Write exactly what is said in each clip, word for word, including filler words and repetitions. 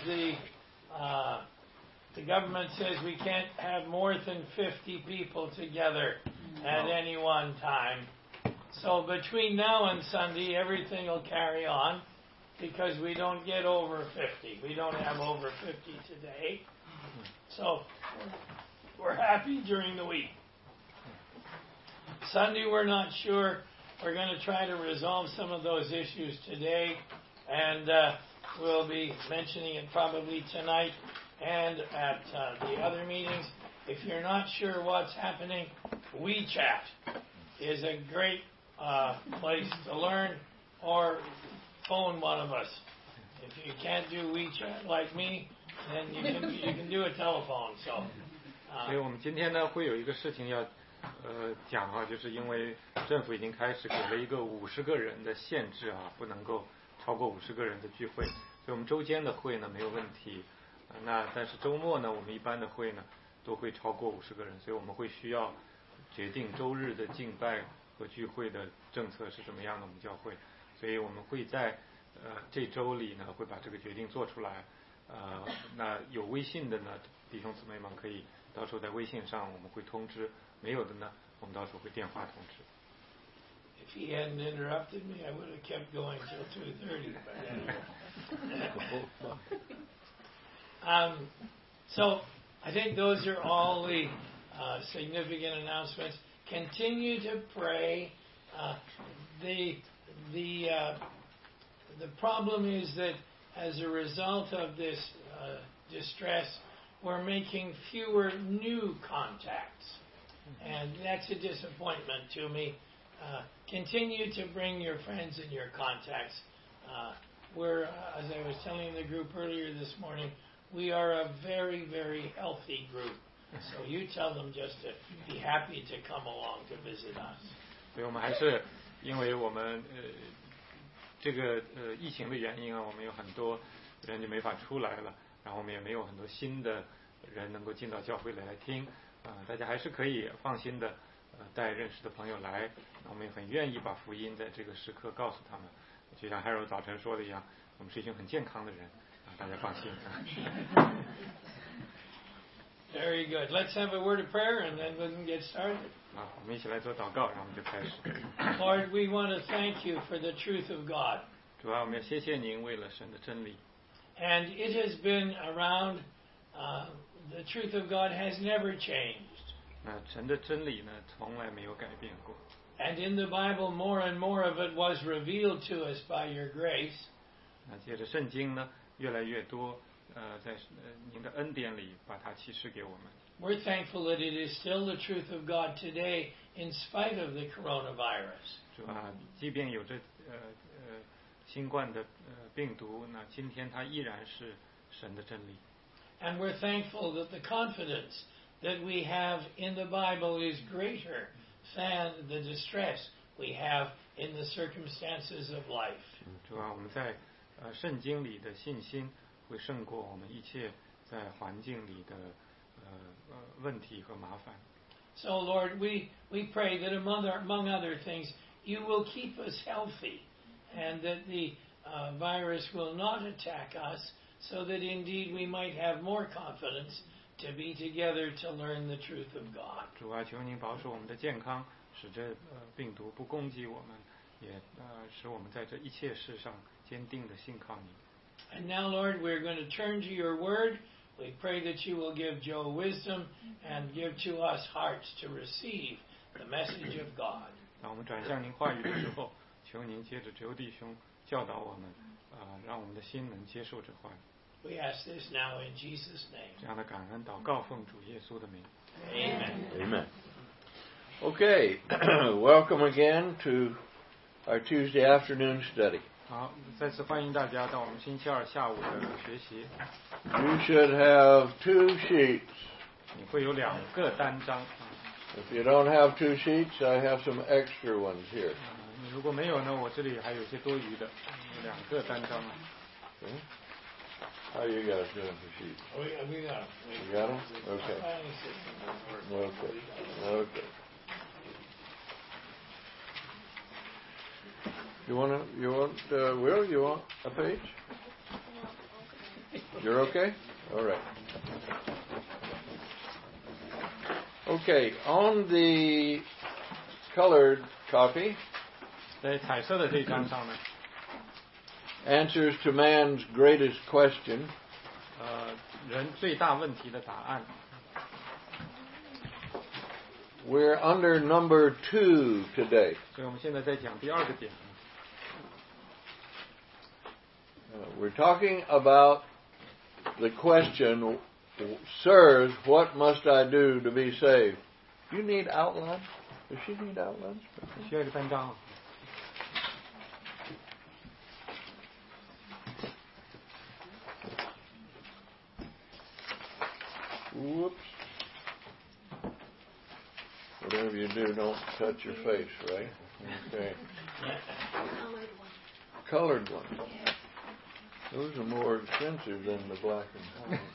the uh, the government says we can't have more than fifty people together at any one time. So between now and Sunday, everything will carry on because we don't get over fifty. We don't have over fifty today. So we're happy during the week. Sunday, we're not sure. We're going to try to resolve some of those issues today, and uh, we'll be mentioning it probably tonight and at uh, the other meetings. If you're not sure what's happening, WeChat is a great uh, place to learn, or phone one of us. If you can't do WeChat like me, then you can you can do a telephone. So. 所以我们今天呢会有一个事情要呃讲哈，就是因为政府已经开始给了一个五十个人的限制啊，不能够超过五十个人的聚会。所以我们周间的会呢没有问题，呃、那但是周末呢我们一般的会呢都会超过五十个人，所以我们会需要决定周日的敬拜和聚会的政策是怎么样的。我们教会，所以我们会在呃这周里呢会把这个决定做出来。呃，那有微信的呢弟兄姊妹们可以到时候在微信上我们会通知，没有的呢我们到时候会电话通知。 If he hadn't interrupted me, I would have kept going till two thirty. um, so I think those are all the uh, significant announcements. Continue to pray. Uh, the the uh, the problem is that as a result of this uh, distress, we're making fewer new contacts, and that's a disappointment to me. Uh, continue to bring your friends and your contacts. Uh, we're, uh, as I was telling the group earlier this morning, we are a very, very healthy group. So you tell them just to be happy to come along to visit us. 所以我们还是因为我们呃这个呃疫情的原因啊，我们有很多人就没法出来了，然后我们也没有很多新的人能够进到教会来来听啊、呃，大家还是可以放心的呃带认识的朋友来，我们也很愿意把福音在这个时刻告诉他们。就像 Harold 早晨说的一样，我们是一群很健康的人啊，大家放心。 Very good. Let's have a word of prayer and then we can get started. 好，我们一起来做祷告，然后我们就开始。 Lord, we want to thank you for the truth of God. 主啊，我们要谢谢您为了神的真理。 And it has been around. Uh, the truth of God has never changed. 那神的真理呢，从来没有改变过。 And in the Bible, more and more of it was revealed to us by your grace. 那接着圣经呢，越来越多，呃，在呃您的恩典里把它启示给我们。 We're thankful that it is still the truth of God today, in spite of the coronavirus. 主啊，即便有这呃呃新冠的呃病毒，那今天它依然是神的真理。 And we're thankful that the confidence that we have in the Bible is greater than the distress we have in the circumstances of life. 主啊，我们在呃圣经里的信心会胜过我们一切在环境里的呃呃问题和麻烦。 So Lord, we we pray that among other, among other things, you will keep us healthy, and that the uh, virus will not attack us, so that indeed we might have more confidence to be together to learn the truth of God. 主啊，求您保守我们的健康，使这呃病毒不攻击我们，也呃使我们在这一切事上坚定的信靠你。 And now, Lord, we're going to turn to your word. We pray that you will give Joe wisdom and give to us hearts to receive the message of God. 当我们转向您话语的时候，求您接着周弟兄教导我们，啊、呃，让我们的心能接受这话语。 We ask this now in Jesus' name. 这样的感恩祷告，奉主耶稣的名。 Amen. Amen. Okay, welcome again to our Tuesday afternoon study. 好，再次欢迎大家到我们星期二下午的学习。 You should have two sheets. 你会有两个单章。 If you don't have two sheets, I have some extra ones here. 呃、你如果没有呢，我这里还有一些多余的，有两个单章啊。 Okay. How you guys doing for sheets? We, we got them. You got them? Okay. Okay. Okay. You want to, you want, uh, Will, you want a page? You're okay? All right. Okay, on the colored copy, 在彩色的这一张上呢， answers to man's greatest question. 呃，人最大问题的答案。 We're under number two today. 所以我们现在在讲第二个点。 Uh, we're talking about the question, Sirs, what must I do to be saved? Do you need outlines? Does she need outlines? 需要一个单张。 Whoops. Whatever you do, don't touch your face, right? Okay. Colored ones. Those are more expensive than the black and white.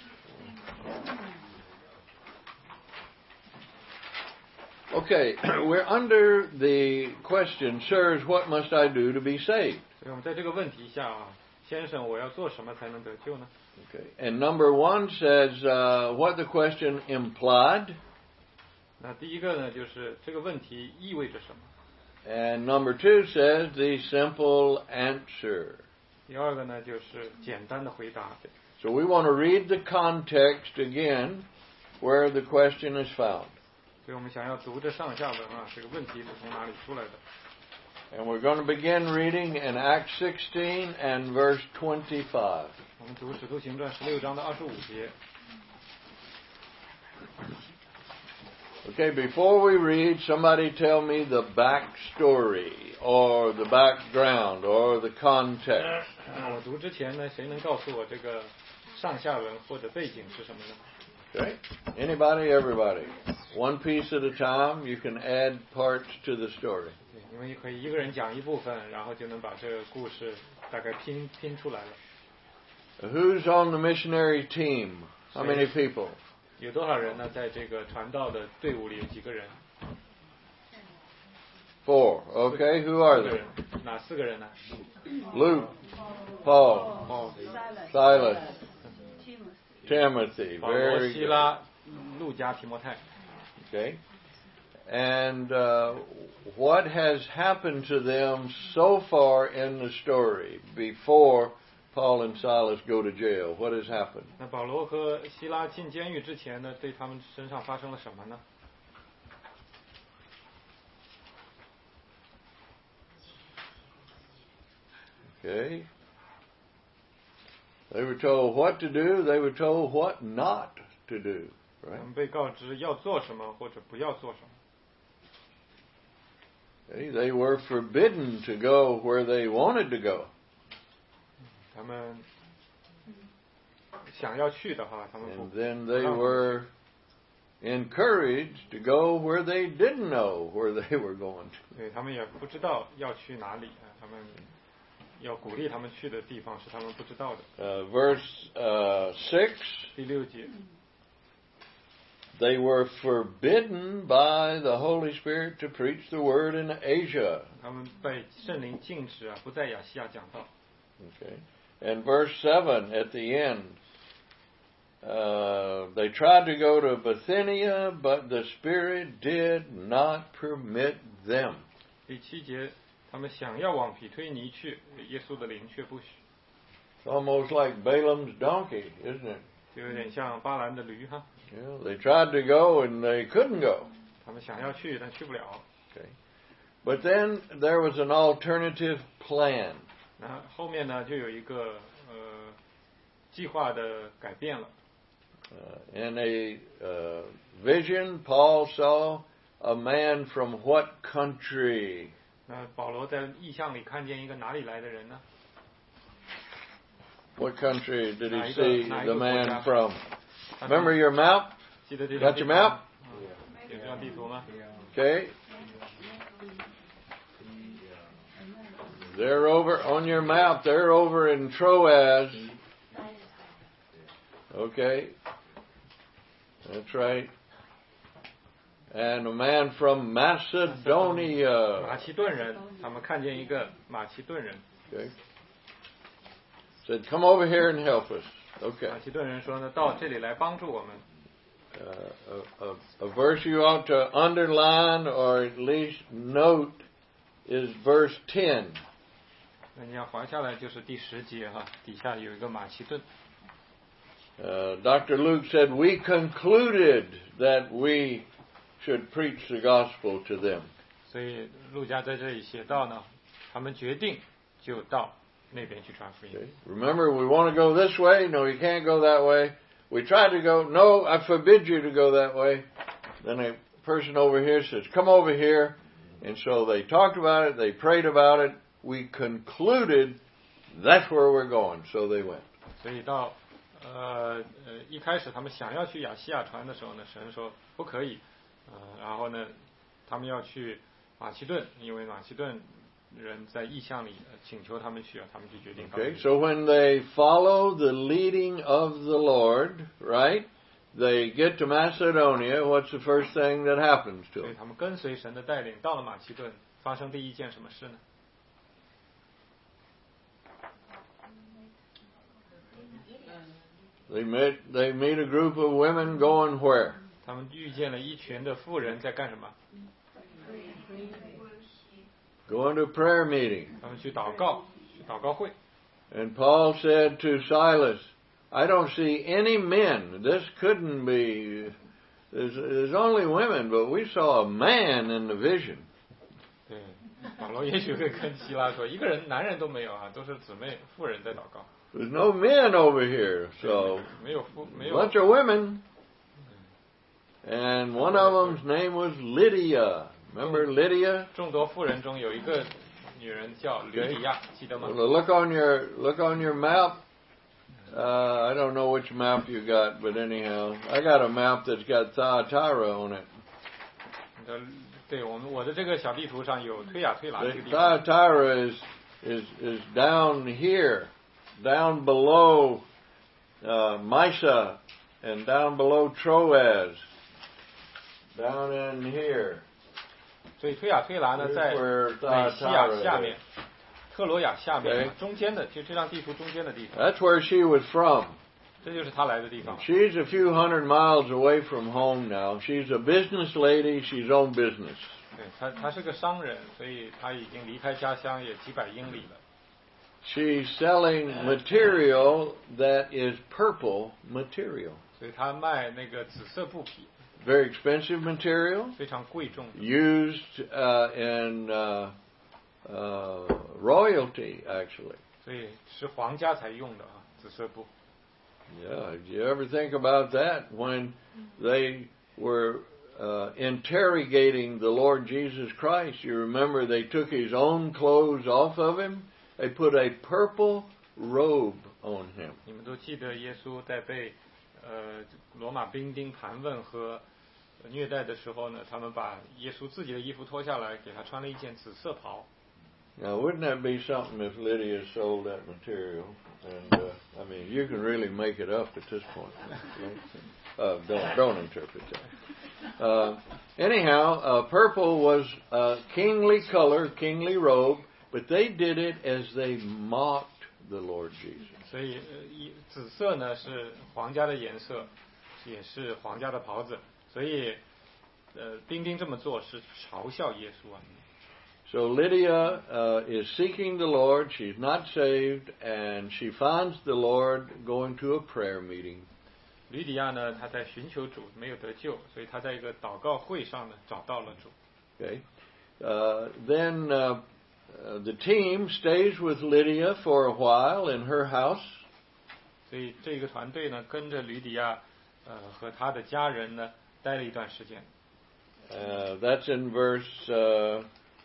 Okay, we're under the question, Sirs, what must I do to be saved? 所以我们在这个问题下啊，先生，我要做什么才能得救呢？ Okay, and number one says uh, what the question implied. 那第一个呢，就是这个问题意味着什么？ And number two says the simple answer. 第二个呢，就是简单的回答。 So we want to read the context again where the question is found. 所以我们想要读这上下文啊，这个问题是从哪里出来的？ And we're going to begin reading in Acts sixteen and verse twenty-five. 我们读《使徒行传》十六章的二十五节。 Okay, before we read, somebody tell me the backstory or the background or the context. 那我读之前呢，谁能告诉我这个上下文或者背景是什么呢？ Okay? Anybody, everybody. One piece at a time, you can add parts to the story. 对，因为可以一个人讲一部分，然后就能把这个故事大概拼拼出来了。 Who's on the missionary team? How many people? 有多少人呢？在这个传道的队伍里有几个人？ Four. Okay, who are 四个 they? 人，哪四个人呢？ Luke, Paul, 哦， Silas, Timothy. 保罗、 Very 希 good. 拉、路加、提摩太。 Okay. And uh, what has happened to them so far in the story before Paul and Silas go to jail? What has happened? 那保罗和希拉进监狱之前呢，对他们身上发生了什么呢？ Okay. They were told what to do. They were told what not to do. 他 Right? 们被告知要做什么或者不要做什么。 Okay. They were forbidden to go where they wanted to go. 他们想要去的话，他们不 And then they were encouraged to go where they didn't know where they were going to. 对他们也不知道要去哪里啊，他们要鼓励他们去的地方是他们不知道的。 Uh, verse uh, six, 第六节， they were forbidden by the Holy Spirit to preach the word in Asia. 他们被圣灵禁止啊，不在亚细亚讲道。 Okay. And verse seven at the end, uh, they tried to go to Bithynia, but the Spirit did not permit them. 第七节，他们想要往庇推尼去，耶稣的灵却不许， It's almost like Balaam's donkey, isn't it? 就有点像巴兰的驴哈。 Yeah, they tried to go and they couldn't go. 他们想要去，但去不了。 Okay. But then there was an alternative plan. 那后面呢，就有一个呃计划的改变了。 Uh, in a uh, vision, Paul saw a man from what country? 那保罗在异象里看见一个哪里来的人呢？ What country did he 哪一个- see 哪一 the 个国 man 家？ from? Remember your map? 记得这 Got 张 your 地图 map? 吗？有这张地图吗？ Okay. They're over on your map. They're over in Troas. Okay. That's right. And a man from 马 Macedonia. 其顿人，他们看见一个马其顿人， Okay. Said, come over here and help us. Okay. 马其顿人说呢，到这里来帮助我们。 Uh, a, a, a verse you ought to underline or at least note is verse ten. 那你要划下来就是第十节哈，底下有一个马其顿。 Uh, Doctor Luke said, we concluded that we should preach the gospel to them. 所以路加在这里写到呢，他们决定就到那边去传福音。 Okay. Remember, we want to go this way. No, you can't go that way. We tried to go. No, I forbid you to go that way. Then a person over here says, come over here. And so they talked about it. They prayed about it. We concluded that's where we're going. So they went. 所以到呃呃一开始他们想要去亚细亚传的时候呢，神说不可以。呃，然后呢，他们要去马其顿，因为马其顿人在意象里请求他们去啊，他们就决定。 Okay, so when they follow the leading of the Lord, right, they get to Macedonia. What's the first thing that happens to 所以 them? 他们跟随神的带领，到了马其顿，发生第一件什么事呢？ They meet, they meet a group of women going where? 他们遇见了一群的妇人在干什么？ Going to a prayer meeting. 他们去祷告，去祷告会。 And Paul said to Silas, I don't see any men. This couldn't be. There's, there's only women, but we saw a man in the vision. 对，保罗也许会跟希拉说，一个人男人都没有啊，都是姊妹妇人在祷告。 There's no men over here, so 没有妇，没 a 有。 bunch of women. And one of them's name was Lydia. Remember Lydia? 众多妇人中有一个女人叫吕底亚，记得吗？ Well, look on your look on your map. Uh, I don't know which map you got, but anyhow, I got a map that's got Thyatira on it. 呃，对我们我的这个小地图上有推雅推拿这个地方。 Thyatira is is is down here, down below uh, Mysa, and down below Troas, down in here. 所以推雅推拿呢，在美西亚下面，特罗亚下面中间的，就这张地图中间的地方。 That's where she was from. 这就是他来的地方。 She's a few hundred miles away from home now. She's a business lady. She's own business. 对他，他是个商人，所以他已经离开家乡也几百英里了。 She's selling material that is purple material. 所以他卖那个紫色布匹。 Very expensive material. 非常贵重的。 Used uh, in uh, uh, royalty, actually. 所以是皇家才用的啊，紫色布。 Yeah, did you ever think about that when they were uh, interrogating the Lord Jesus Christ? You remember they took his own clothes off of him. They put a purple robe on him. 你们都记得耶稣在被呃罗马兵丁盘问和虐待的时候呢，他们把耶稣自己的衣服脱下来，给他穿了一件紫色袍。 Now, wouldn't that be something if Lydia sold that material? And uh, I mean, you can really make it up at this point. Uh, don't don't interpret that. Uh, anyhow, uh, purple was a kingly color, kingly robe, but they did it as they mocked the Lord Jesus. 所以呃一紫色呢是皇家的颜色，也是皇家的袍子，所以呃兵丁这么做是嘲笑耶稣啊。 So Lydia uh, is seeking the Lord. She's not saved, and she finds the Lord going to a prayer meeting. 吕底亚呢，他在寻求主，没有得救，所以他在一个祷告会上呢找到了主。 Okay. Uh, then uh, uh, the team stays with Lydia for a while in her house. 所以这个团队呢，跟着吕底亚，呃，和他的家人呢，待了一段时间。 Uh, that's in verse uh,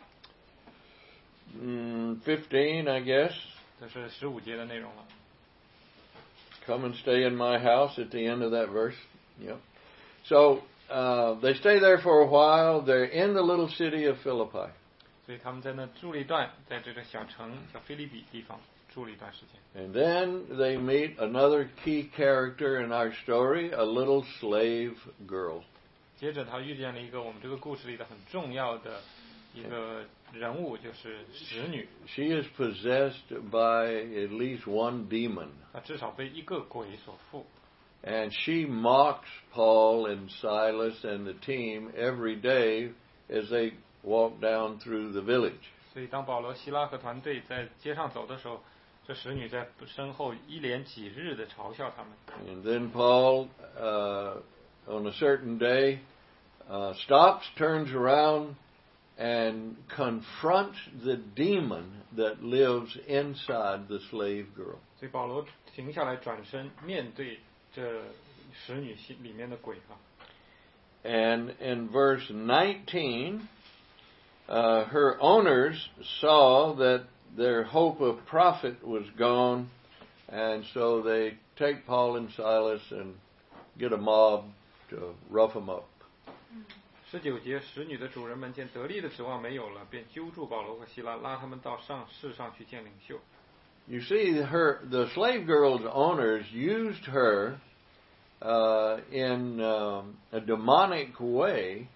mm, fifteen, I guess. 这是十五节的内容了。 Come and stay in my house at the end of that verse. Yep. So uh, they stay there for a while. They're in the little city of Philippi. 所以他们在那住了一段，在这个小城叫菲利比地方住了一段时间。 And then they meet another key character in our story, a little slave girl. 接着他遇见了一个我们这个故事里的很重要的一个人物，就是使女。 She is possessed by at least one demon. 她至少被一个鬼所附。 And she mocks Paul and Silas and the team every day as they walk down through the village. 所以当保罗、希拉和团队在街上走的时候，这使女在身后一连几日的嘲笑他们。 And then Paul, uh, on a certain day, uh, stops, turns around, and confronts the demon that lives inside the slave girl. 所以保罗停下来，转身面对这使女心里面的鬼啊。 And in verse nineteen, uh, her owners saw that their hope of profit was gone, and so they take Paul and Silas and get a mob to rough them up. 十九节，使女的主人们见得利的指望没有了，便揪住保罗和希拉，拉他们到上市上去见领袖。 You see, her the slave girl's owners used her uh, in um, a demonic way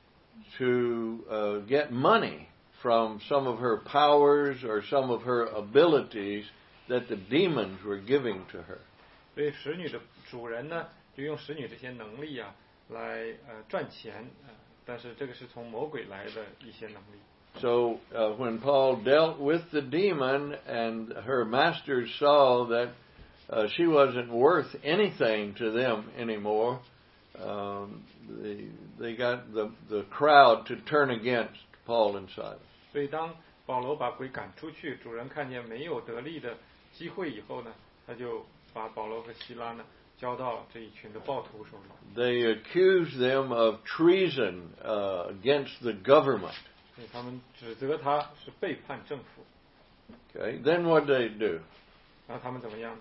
to uh, get money from some of her powers or some of her abilities that the demons were giving to her. 所以使女的主人呢，就用使女这些能力啊，来呃赚钱，呃，但是这个是从魔鬼来的一些能力。 So uh, when Paul dealt with the demon and her masters saw that uh, she wasn't worth anything to them anymore, um, they, they got the, the crowd to turn against Paul and Silas. 所以当保罗把鬼赶出去，主人看见没有得力的机会以后呢，他就把保罗和希拉呢交到这一群的暴徒手里。 They accused them of treason uh, against the government. 所以他们指责他是背叛政府。 Okay, then what did they do? 然后他们怎么样？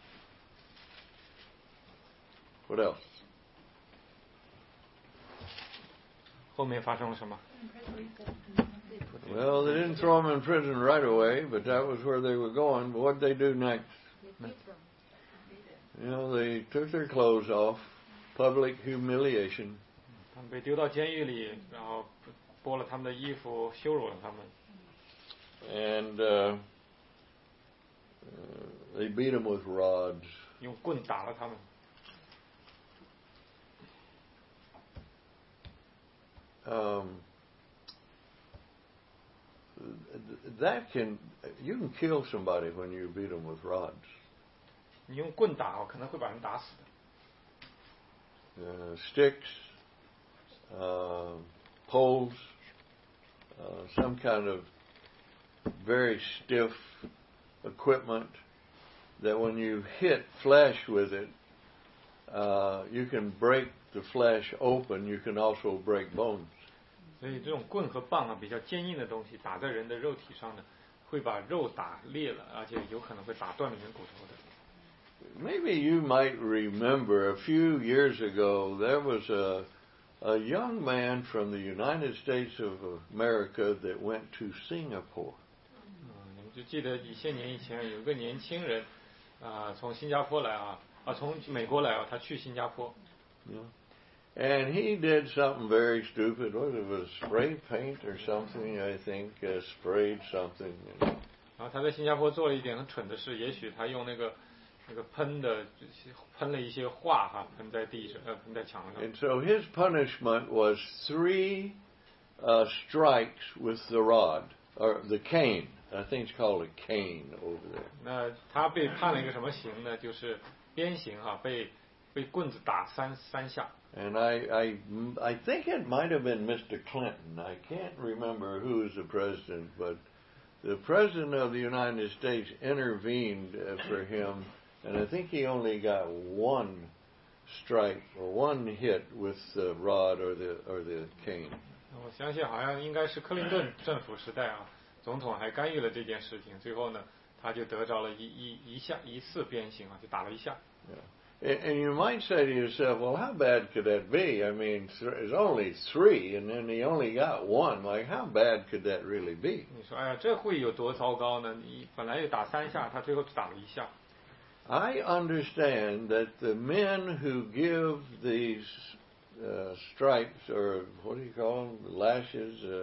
What else? 后面发生了什么？ Well, they didn't throw them in prison right away, but that was where they were going. But what did they do next? You know, they took their clothes off, public humiliation. 他们被丢到监狱里，然后剥了他们的衣服，羞辱了他们。 And uh, uh, they beat them with rods. 用棍打了他们。 Um, that can you can kill somebody when you beat them with rods. 你用棍打哦，可能会把人打死的。 Uh, sticks, uh, poles, uh, some kind of very stiff equipment that when you hit flesh with it, uh, you can break the flesh open. You can also break bones. 所以这种棍和棒啊，比较坚硬的东西，打在人的肉体上呢，会把肉打裂了，而且有可能会打断里面骨头的。 Maybe you might remember a few years ago there was a a young man from the United States of America that went to Singapore. 嗯，你们就记得一些年以前有一个年轻人，啊、呃，从新加坡来啊，啊，从美国来啊，他去新加坡。 Yeah. And he did something very stupid. What it was spray paint or something? I think uh, sprayed something. 然后他在新加坡做了一点很蠢的事，也许他用那个那个喷的喷了一些画哈，喷在地上，呃，喷在墙上。 And so his punishment was three uh, strikes with the rod or the cane. I think it's called a cane over there. 那他被判了一个什么刑呢？就是鞭刑哈，被被棍子打三三下。 And I, I, I think it might have been Mister Clinton. I can't remember who was the president, but the president of the United States intervened uh, for him, and I think he only got one strike or one hit with the rod or the or the cane. 我相信好像应该是克林顿政府时代啊，总统还干预了这件事情，最后呢，他就得着了一一一下一次鞭刑啊，就打了一下。 Yeah. And you might say to yourself, well, how bad could that be? I mean, there's only three, and then he only got one. Like, how bad could that really be? 你说，哎呀，这会有多糟糕呢？你本来就打三下，他最后只打了一下。 I understand that the men who give these uh, stripes, or what do you call them, lashes, uh,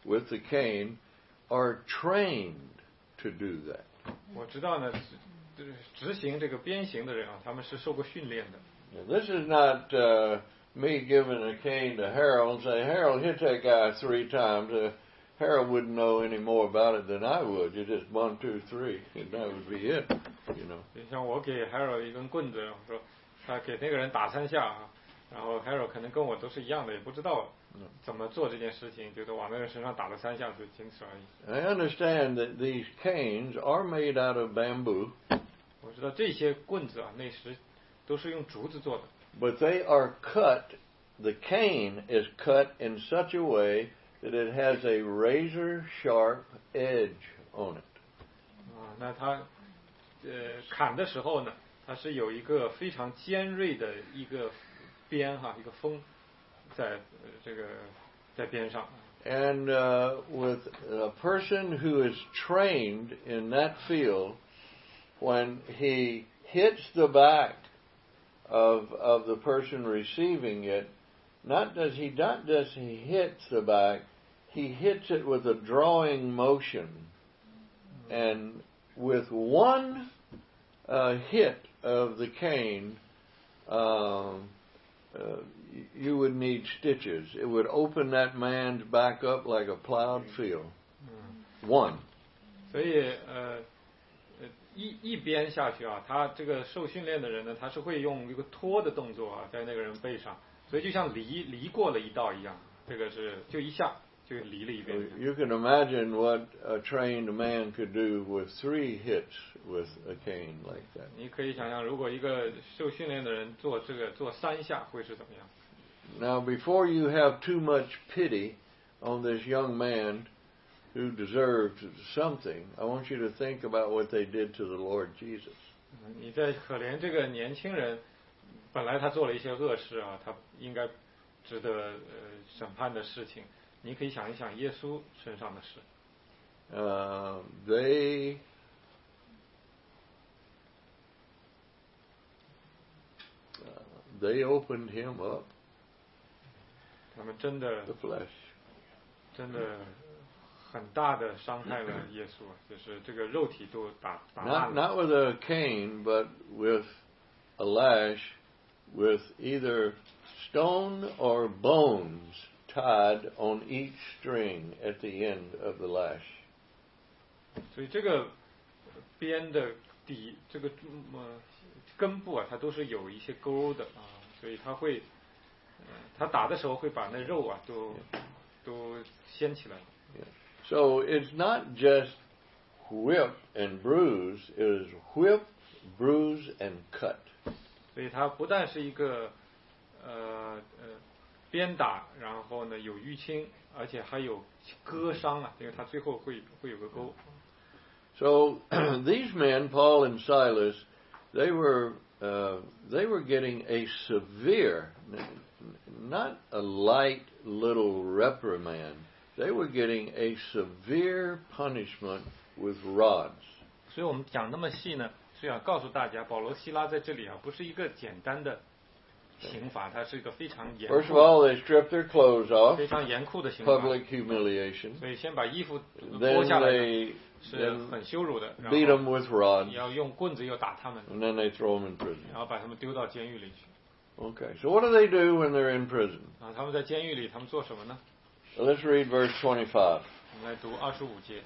with the cane are trained to do that. 我知道呢，执执行这个鞭刑的人啊，他们是受过训练的。 Now, this is not uh, me giving a cane to Harold and say, Harold, hit that guy three times. Uh, Harold wouldn't know any more about it than I would. You just one, two, three, and that would be it, you know. 就像我给 Harold 一根棍子，我说他给那个人打三下啊，然后 Harold 可能跟我都是一样的，也不知道怎么做这件事情，就是往那个人身上打了三下，就仅此而已。 I understand that these canes are made out of bamboo. 我知道这些棍子啊，那时都是用竹子做的。 But they are cut, the cane is cut in such a way that it has a razor-sharp edge on it. 啊，那它呃砍的时候呢，它是有一个非常尖锐的一个边哈，一个锋在呃这个在边上。 And uh, with a person who is trained in that field, when he hits the back of of the person receiving it, not does he not does he hits the back, he hits it with a drawing motion, and with one uh, hit of the cane, um, uh, you would need stitches. It would open that man's back up like a plowed field. One. 所以呃呃一一鞭下去啊，他这个受训练的人呢，他是会用一个拖的动作啊，在那个人背上，所以就像犁犁过了一道一样，这个是就一下就犁了一遍。 You can imagine what a trained man could do with three hits with a cane like that. 你可以想象，如果一个受训练的人做这个做三下会是怎么样。 Now, before you have too much pity on this young man who deserved something, I want you to think about what they did to the Lord Jesus. 你在可怜这个年轻人，本来他做了一些恶事啊，他应该值得呃审判的事情。你可以想一想耶稣身上的事。 Uh, they uh, they opened him up. 他们真的 The flesh. 真的很大的伤害了耶稣，就是这个肉体都打打烂 Not 了。 not with a cane, but with a lash, with either stone or bones tied on each string at the end of the lash. 所以这个边的底这个呃根部啊，它都是有一些钩的啊，所以它会，呃，它打的时候会把那肉啊都都掀起来。 So it's not just whip and bruise, it is whip, bruise, and cut. 所以它不但是一个呃呃鞭打，然后呢有淤青，而且还有割伤啊，因为它最后会会有个钩。 So these men, Paul and Silas, they were uh, they were getting a severe, not a light little reprimand. They were getting a severe punishment with rods. 所以我们讲那么细呢，是想告诉大家，保罗希拉在这里啊，不是一个简单的刑罚，它是一个非常严酷 First of all, they stripped their clothes off, 非常严酷的刑罚。 public humiliation. 所以先把衣服剥 Then 下来呢， they 是 then 很羞辱的，然 beat 后 them with rods, 你要用棍子又打他们， and then they throw them in prison. 然后把他们丢到监狱里去。 Okay, so what do they do when they're in prison? 啊，他们在监狱里，他们做什么呢？ Well, let's read verse twenty-five. 我们来读二十五节，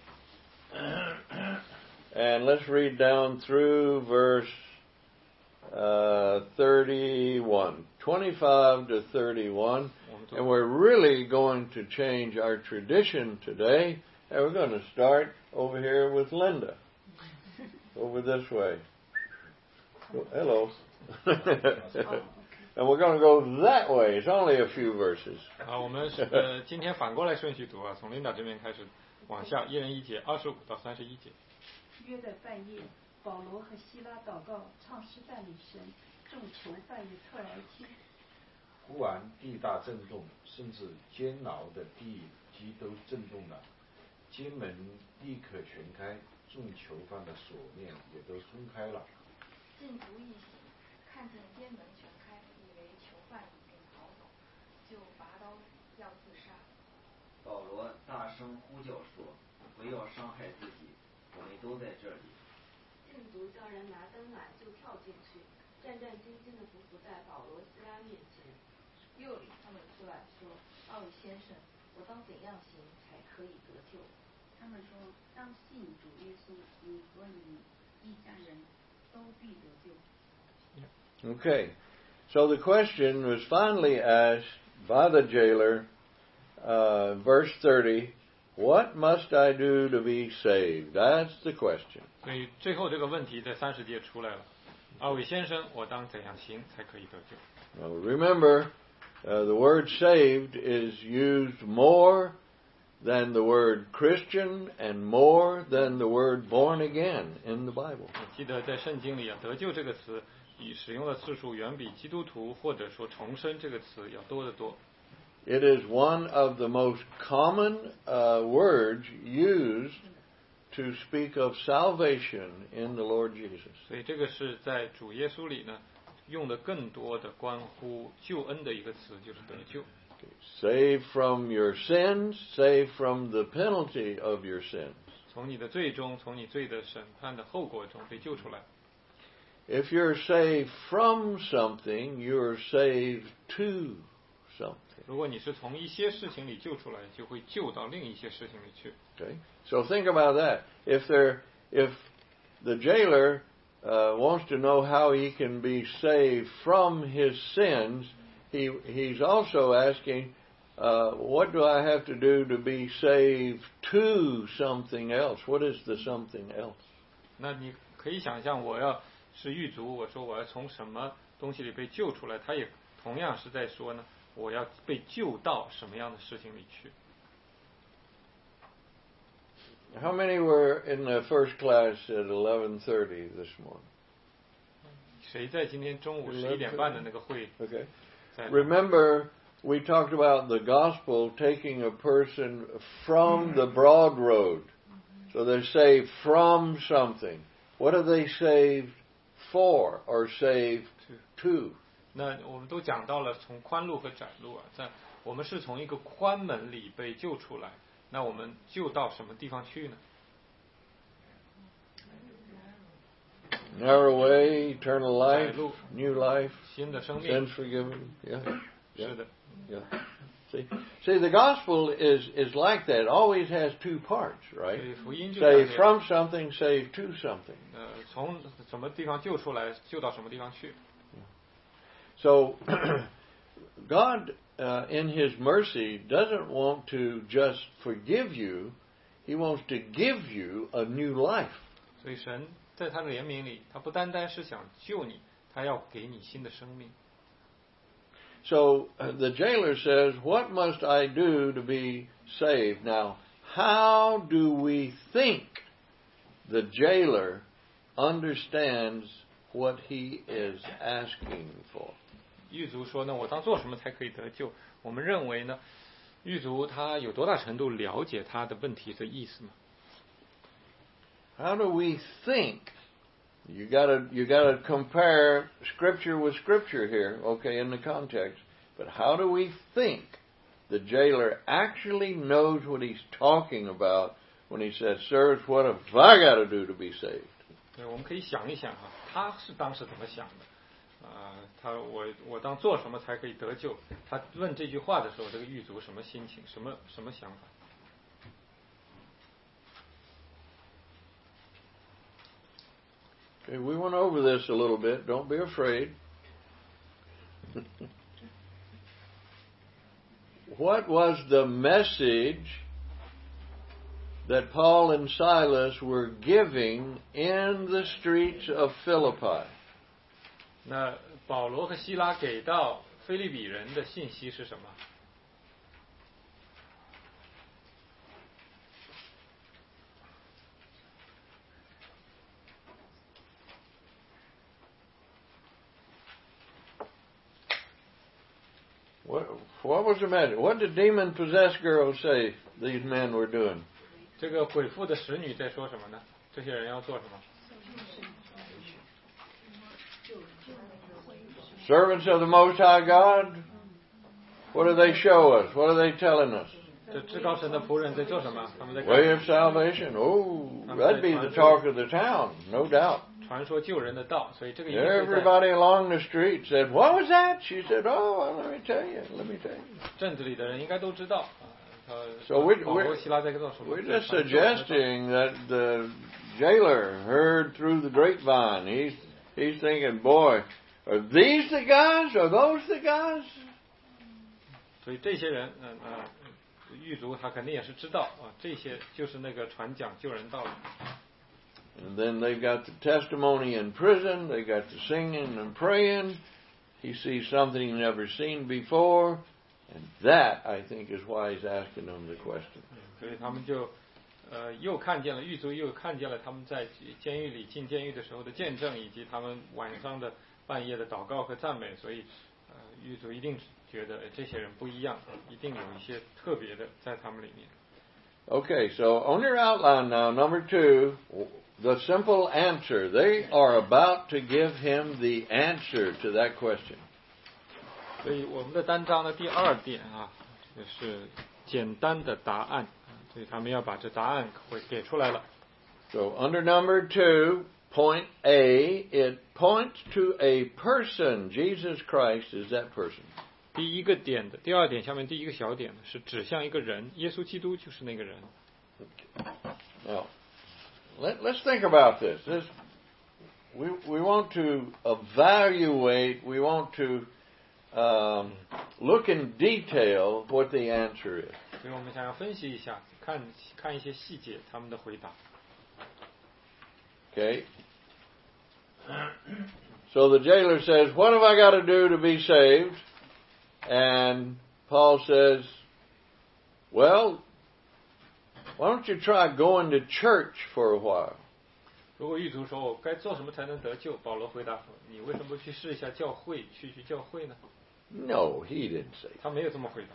And let's read down through verse uh, thirty-one. twenty-five to thirty-one. 我们读 And we're really going to change our tradition today. And we're going to start over here with Linda. Over this way. Oh, hello. And we're going to go that way. It's only a few verses. 啊，我们是呃今天反过来顺序读啊，从琳达这边开始往下，一人一节，二十五到三十一节。 约在半夜，保罗和希拉祷告，唱诗赞美神，众囚犯也侧耳听。 忽然地大震动，甚至监牢的地基都震动了，监门立刻全开，众囚犯的锁链也都松开了。 禁足一醒，看见监门全开，以为囚犯已经逃走，就拔刀要自杀。 保罗大声呼叫说：“不要伤害自己，我们都在这里。” 禁足叫人拿灯来，就跳进去，战战兢兢地伏伏在保罗、希拉面前。又领他们出来说：“二位先生，我当怎样行才可以得救？” 他们说：“当信主耶稣，你和你一家人都必得救。” Okay, so the question was finally asked by the jailer, uh, verse thirty, what must I do to be saved? That's the question. 所以最后这个问题在三十节出来了。二位先生，我当怎样行才可以得救？ Now remember, uh, the word saved is used more than the word Christian and more than the word born again in the Bible. 记得在圣经里啊，得救这个词以使用的次数远比基督徒或者说重生这个词要多得多。 It is one of the most common uh, words used to speak of salvation in the Lord Jesus. 所以这个是在主耶稣里呢用的更多的关乎救恩的一个词，就是得救。 Saved from your sins, saved from the penalty of your sins. 从你的罪中，从你罪的审判的后果中被救出来。 If you're saved from something, you're saved to something. 如果你是从一些事情里救出来，就会救到另一些事情里去。 Okay, so think about that. If there, if the jailer uh, wants to know how he can be saved from his sins, he he's also asking, uh, what do I have to do to be saved to something else? What is the something else? 那你可以想象，我要是狱卒，我说我要从什么东西里被救出来，他也同样是在说呢，我要被救到什么样的事情里去。 How many were in the first class at eleven thirty this morning? 谁在今天中午十一点半的那个会？ Okay. 在 Remember, we talked about the gospel taking a person from the broad road. So they're saved from something. What are they saved for or saved to? 那我们都讲到了从宽路和窄路啊，在我们是从一个宽门里被救出来，那我们救到什么地方去呢？ Narrow way, eternal life, 窄路 new life, 新的生命 sins forgiven. Yeah. 是 Yeah. 的， Yeah. See, see, the gospel is, is like that. It always has two parts, 所 right? 以福音就像 Save 这样 from something, save to something. 呃，从什么地方救出来，救到什么地方去。 So, God, uh, in His mercy, doesn't want to just forgive you. He wants to give you a new life. 所以神在他的怜悯里，他不单单是想救你，他要给你新的生命。 So, uh, the jailer says, what must I do to be saved? Now, how do we think the jailer understands what he is asking for? 狱卒说呢，我当做什么才可以得救？我们认为呢，狱卒他有多大程度了解他的问题的意思呢？ How do we think? You gotta, you gotta compare scripture with scripture here, okay, in the context. But how do we think the jailer actually knows what he's talking about when he says, "Sirs, what have I got to do to be saved?" 对，我们可以想一想哈，他是当时怎么想的？啊、他我我当做什么才可以得救？他问这句话的时候，这个狱卒什么心情？什么什么想法？ Okay, we went over this a little bit. Don't be afraid. What was the message that Paul and Silas were giving in the streets of Philippi? 那保罗和希拉给到腓立比人的信息是什么？ What, what was the matter? What did demon-possessed girls say these men were doing? 这个鬼妇的使女在说什么呢？这些人要做什么？ Servants of the Most High God? What do they show us? What are they telling us? 这至高神的仆人在做什么？他们在 Way of salvation. Oh, that'd be the talk of the town, no doubt. 传说救人的道，所以这个一定会在 Everybody along the street said, "What was that?" She said, "Oh, well, let me tell you. Let me tell you." 镇子里的人应该都知道啊。他 So we 保罗、希拉在做什么？ we're just suggesting that the jailer heard through the grapevine. He's he's thinking, "Boy, are these the guys? Are those the guys?" 所以这些人，嗯呃，狱卒他肯定也是知道啊，这些就是那个传讲救人道理。 And then they've got the testimony in prison. They got the singing and praying. He sees something he's never seen before, and that I think is why he's asking them the question. 所以他们就，呃，又看见了狱卒，又看见了他们在监狱里进监狱的时候的见证，以及他们晚上的半夜的祷告和赞美。所以，呃，狱卒一定觉得这些人不一样，一定有一些特别的在他们里面。 Okay, so on your outline now, number two. The simple answer. They are about to give him the answer to that question. 所以我们的单章的第二点啊，就是简单的答案，所以他们要把这答案会给出来了。 So under number two, point A, it points to a person. Jesus Christ is that person. 第一个点的第二点下面第一个小点是指向一个人，耶稣基督就是那个人。 Now, let, let's think about this. This we we want to evaluate. We want to um, look in detail what the answer is. 所以我们想要分析一下，看看一些细节，他们的回答。 Okay. So the jailer says, "What have I got to do to be saved?" And Paul says, "Well, why don't you try going to church for a while?" 如果狱卒说我该做什么才能得救，保罗回答说：“你为什么不去试一下教会，去去教会呢？” No, he didn't say. 他没有这么回答。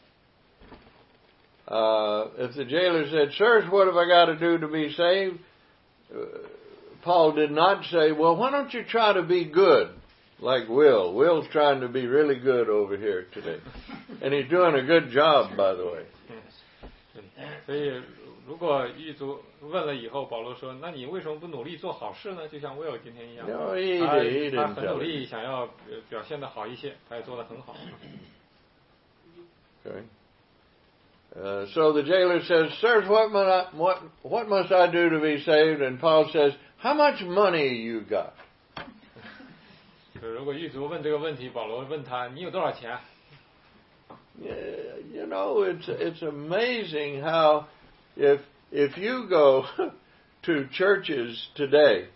Uh, if the jailer said, "Sirs, what have I got to do to be saved?" Uh, Paul did not say, "Well, why don't you try to be good?" Like Will. Will's trying to be really good over here today. And he's doing a good job, by the way. 所以，如果狱卒问了以后，保罗说：“那你为什么不努力做好事呢？”就像 Will 今天一样， No, he 他 did- he 他 didn't 很 tell 努 him. 力，想要表现得好一些，他也做得很好。 Okay. Uh, so the jailer says, "Sirs, what must I, what, what must I do to be saved?" And Paul says, "How much money you got?" 如果狱卒问这个问题，保罗问他：“你有多少钱？” Yeah, you know, it's it's amazing how if if you go to churches today,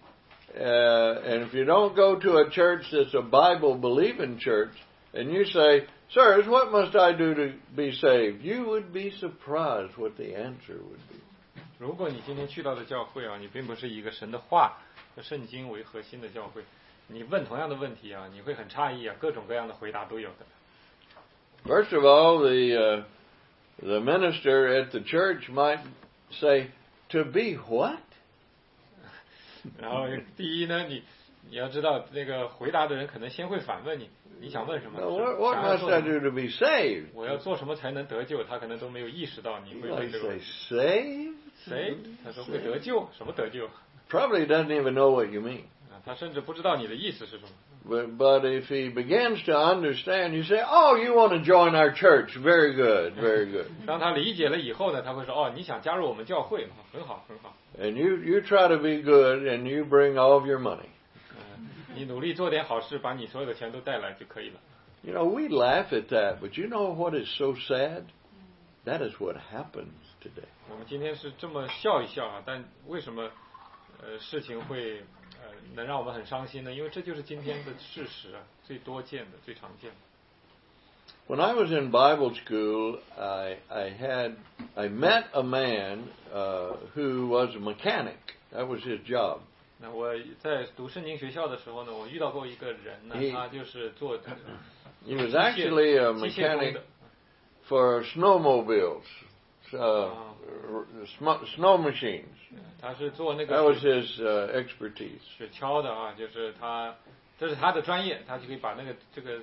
uh, and if you don't go to a church that's a Bible-believing church, and you say, "Sirs, what must I do to be saved?" you would be surprised what the answer would be. 如果你今天去到的教会啊，你并不是以一个神的话和圣经为核心的教会，你问同样的问题啊，你会很诧异啊，各种各样的回答都有的。 First of all, the uh, the minister at the church might say, "To be what?" 然后第一呢，你你要知道，那个回答的人可能先会反问你，你想问什么？ Now, what, what 想要 must 做 I 什么 do to be saved? 我要做什么才能得救？他可能都没有意识到你 You 会 might 问这个问 say, 题。 "Saved?" 谁？他说会得救？什么得救？ Probably doesn't even know what you mean. 啊，他甚至不知道你的意思是什么。 But, but if he begins to understand, you say, "Oh, you want to join our church? Very good, very good." 当他理解了以后呢，他会说：“哦，你想加入我们教会，哦很好，很好。 And you, you try to be good, and you bring all of your money. 嗯，你努力做点好事，把你所有的钱都带来就可以了。” You know, we laugh at that, but you know what is so sad? That is what happens today. 我们今天是这么笑一笑啊，但为什么呃事情会呃能让我们很伤心呢？因为这就是今天的事实啊，最多见的、最常见的。 When I was in Bible school, I, I had I met a man uh, who was a mechanic. That was his job. 那我在读圣经学校的时候呢，我遇到过一个人呢， He- 他就是做这个 He was 机械 actually a 机械工 mechanic 的。 for snowmobiles, uh, sm- snow machines. 他是做那 That 个 was 雪 his uh, expertise. 雪橇的啊，就是他这是他的专业，他就可以把那个这个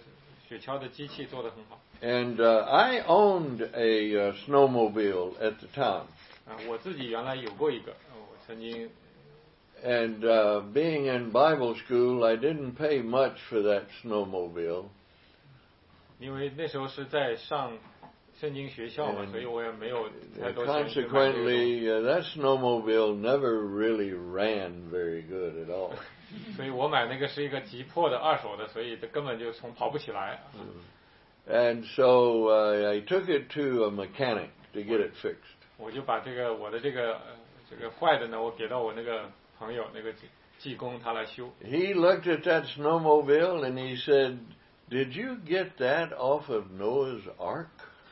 雪橇的机器做得很好。 And uh, I owned a uh, snowmobile at the time. 啊，我自己原来有过一个，我曾经。 And uh, being in Bible school, I didn't pay much for that snowmobile. 因为那时候是在上圣经学校嘛， And 所以我也没有太多钱去买这个。 consequently, uh, that snowmobile never really ran very good at all. 所以我买那个是一个急迫的二手的，所以根本就从跑不起来。 And so uh, I took it to a mechanic to get it fixed. 我就把这个我的这个这个坏的呢，我给到我那个朋友那个技工，他来修。 He looked at that snowmobile and he said, "Did you get that off of Noah's Ark?"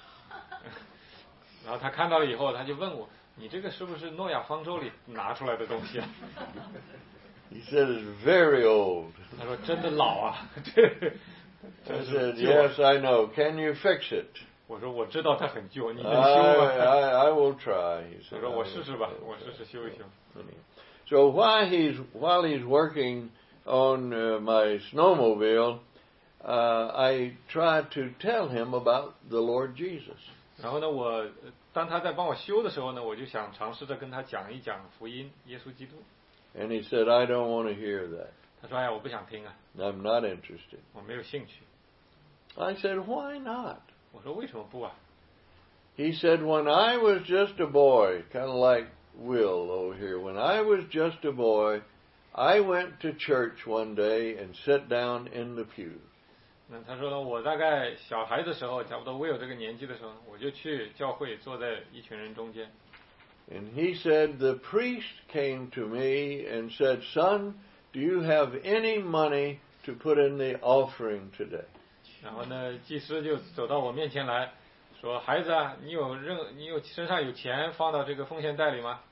然后他看到了以后，他就问我：“你这个是不是诺亚方舟里拿出来的东西啊？” He said, "It's very old." 他说：“真的老啊。” I said, "Yes, I know. Can you fix it?" 我说：“我知道它很旧，你能修 I, 吗？” I, I will try. He 他 said, 说：“ "I 我 will 试试吧， try." 我试试修一修。” So while he's while he's working on uh, my snowmobile, uh, I tried to tell him about the Lord Jesus. 然后呢，我当他在帮我修的时候呢，我就想尝试着跟他讲一讲福音，耶稣基督。 And he said, "I don't want to hear that. 他说：“哎呀，我不想听啊， I'm not interested." 我没有兴趣。” I said, "Why not?" 我说：“为什么不啊？” He said, "When I was just a boy, kind of like Will over here, when I was just a boy, I went to church one day and sat down in the pew." 那他说呢，我大概小孩的时候，差不多我有这个年纪的时候，我就去教会，坐在一群人中间。 And he said, "The priest came to me and said, 'Son, do you have any money to put in the offering today?'" 然后呢，祭司就走到我面前来说：“孩子啊，你有任你有身上有钱放到这个奉献袋里吗？”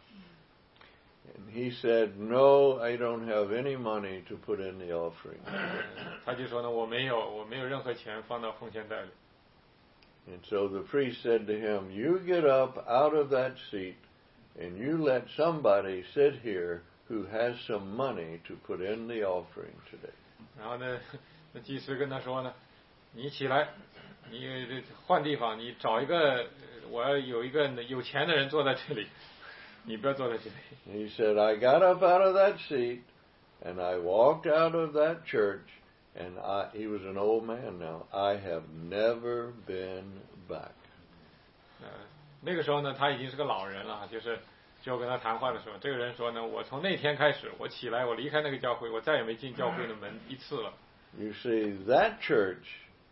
And he said, "No, I don't have any money to put in the offering." 他就说呢，我没有，我没有任何钱放到奉献袋里。 And so the priest said to him, "You get up out of that seat and you let somebody sit here who has some money to put in the offering today." 然后呢，那祭司跟他说呢，你起来，你换地方，你找一个，我要有一个有钱的人坐在这里，你不要坐在这里。 He said, "I got up out of that seat and I walked out of that church, and I, he was an old man now. I have never been back." 呃，那个时候呢，他已经是个老人了，就是就跟他谈话的时候，这个人说呢，我从那天开始，我起来，我离开那个教会，我再也没进教会的门一次了。 You see, that church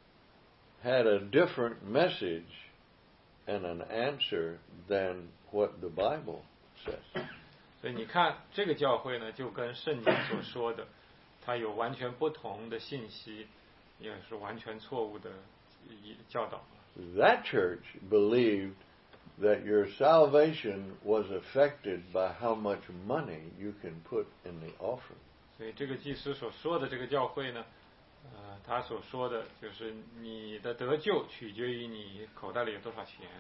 had a different message and an answer than what the Bible says. 所以你看，这个教会呢，就跟圣经所说的，它有完全不同的信息，也是完全错误的教导。 That church believed that your salvation was affected by how much money you can put in the offering. 所以这个祭司所说的这个教会呢，呃，他所说的就是你的得救取决于你口袋里有多少钱。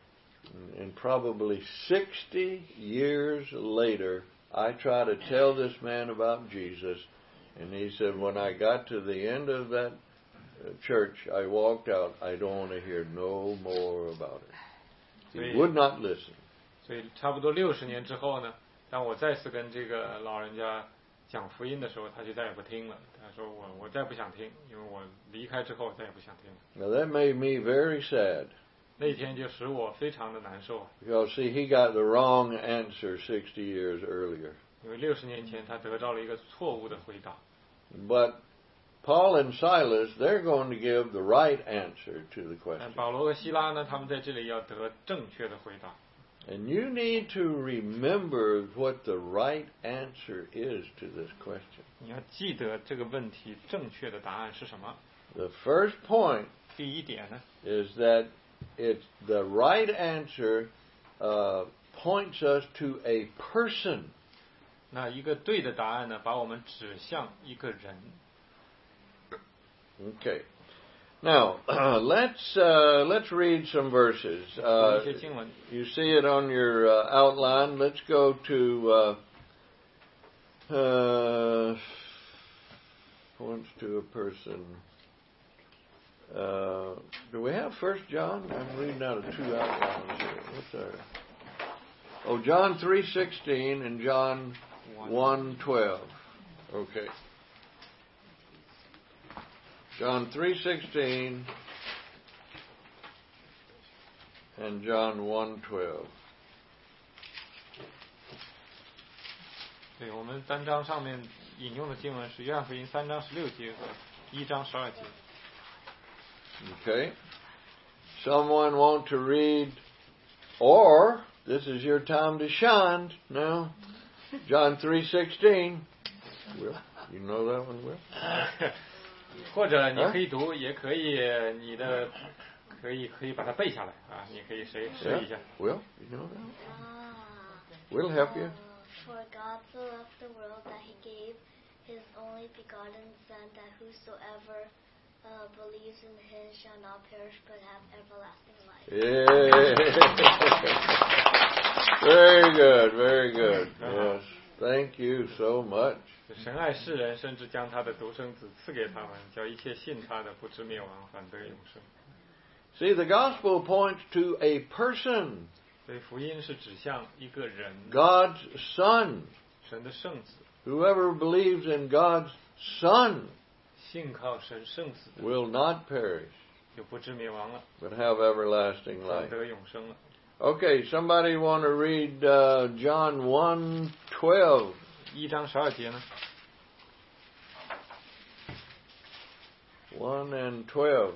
And probably sixty years later, I tried to tell this man about Jesus, and he said, "When I got to the end of that church, I walked out. I don't want to hear no more about it." He would not listen. 所以差不多六十年之后呢，当我再次跟这个老人家讲福音的时候，他就再也不听了。他说我我再不想听，因为我离开之后再也不想听。 Now that made me very sad. 那一天就使我非常的难受。 Because see, he got the wrong answer sixty years earlier. 因为六十年前他得到了一个错误的回答。 But Paul and Silas, they're going to give the right answer to the 但 question. 保罗和希拉呢，他们在这里要得正确的回答。 And you need to remember what the right answer is to this question. 你要记得这个问题正确的答案是什么。 The first point 第一点呢， is that it's the right answer uh, points us to a person. 那一个对的答案呢，把我们指向一个人。 Okay. Now, uh, let's uh, let's read some verses. Uh, you see it on your uh, outline. Let's go to uh, uh, points to a person. Uh, do we have First John? I'm reading out of two outlines here. What's our? Oh, John three sixteen and John one twelve. Okay. John three sixteen and John one twelve. 对，我们单章上面引用的经文是约翰福音三章十六节和一章十二节。 Okay. Someone want to read, or this is your time to shine now. John three sixteen. Will, you know that one, Will? 或者你可以读，也可以你的可以可以把它背下来啊，你可以谁试一下。 Will, you know that? Will help you. For God so loved the world that He gave His only begotten Son, that whosoever uh, believes in Him shall not perish but have everlasting life. Yeah. Very good, very good. Yes, thank you so much. 神爱世人，甚至将他的独生子赐给他们，叫一切信他的不至灭亡，反得永生。 See, the gospel points to a person. 所以福音是指向一个人 God's Son. 神的圣子。 Whoever believes in God's Son 信靠神圣子的 will not perish, 就不至灭亡了， but have everlasting 反 life. 得永生了。 Okay, somebody want to read uh, John one twelve? 一章十二节呢？ one and twelve.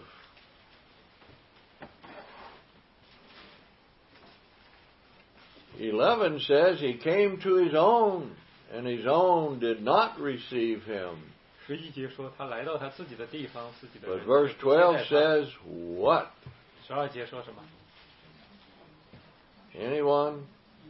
eleven says he came to his own, and his own did not receive him. 十一节说他来到他自己的地方，自己的 But 人 verse 就不接待 twelve 他。 says what? 十二节说什么？ Anyone?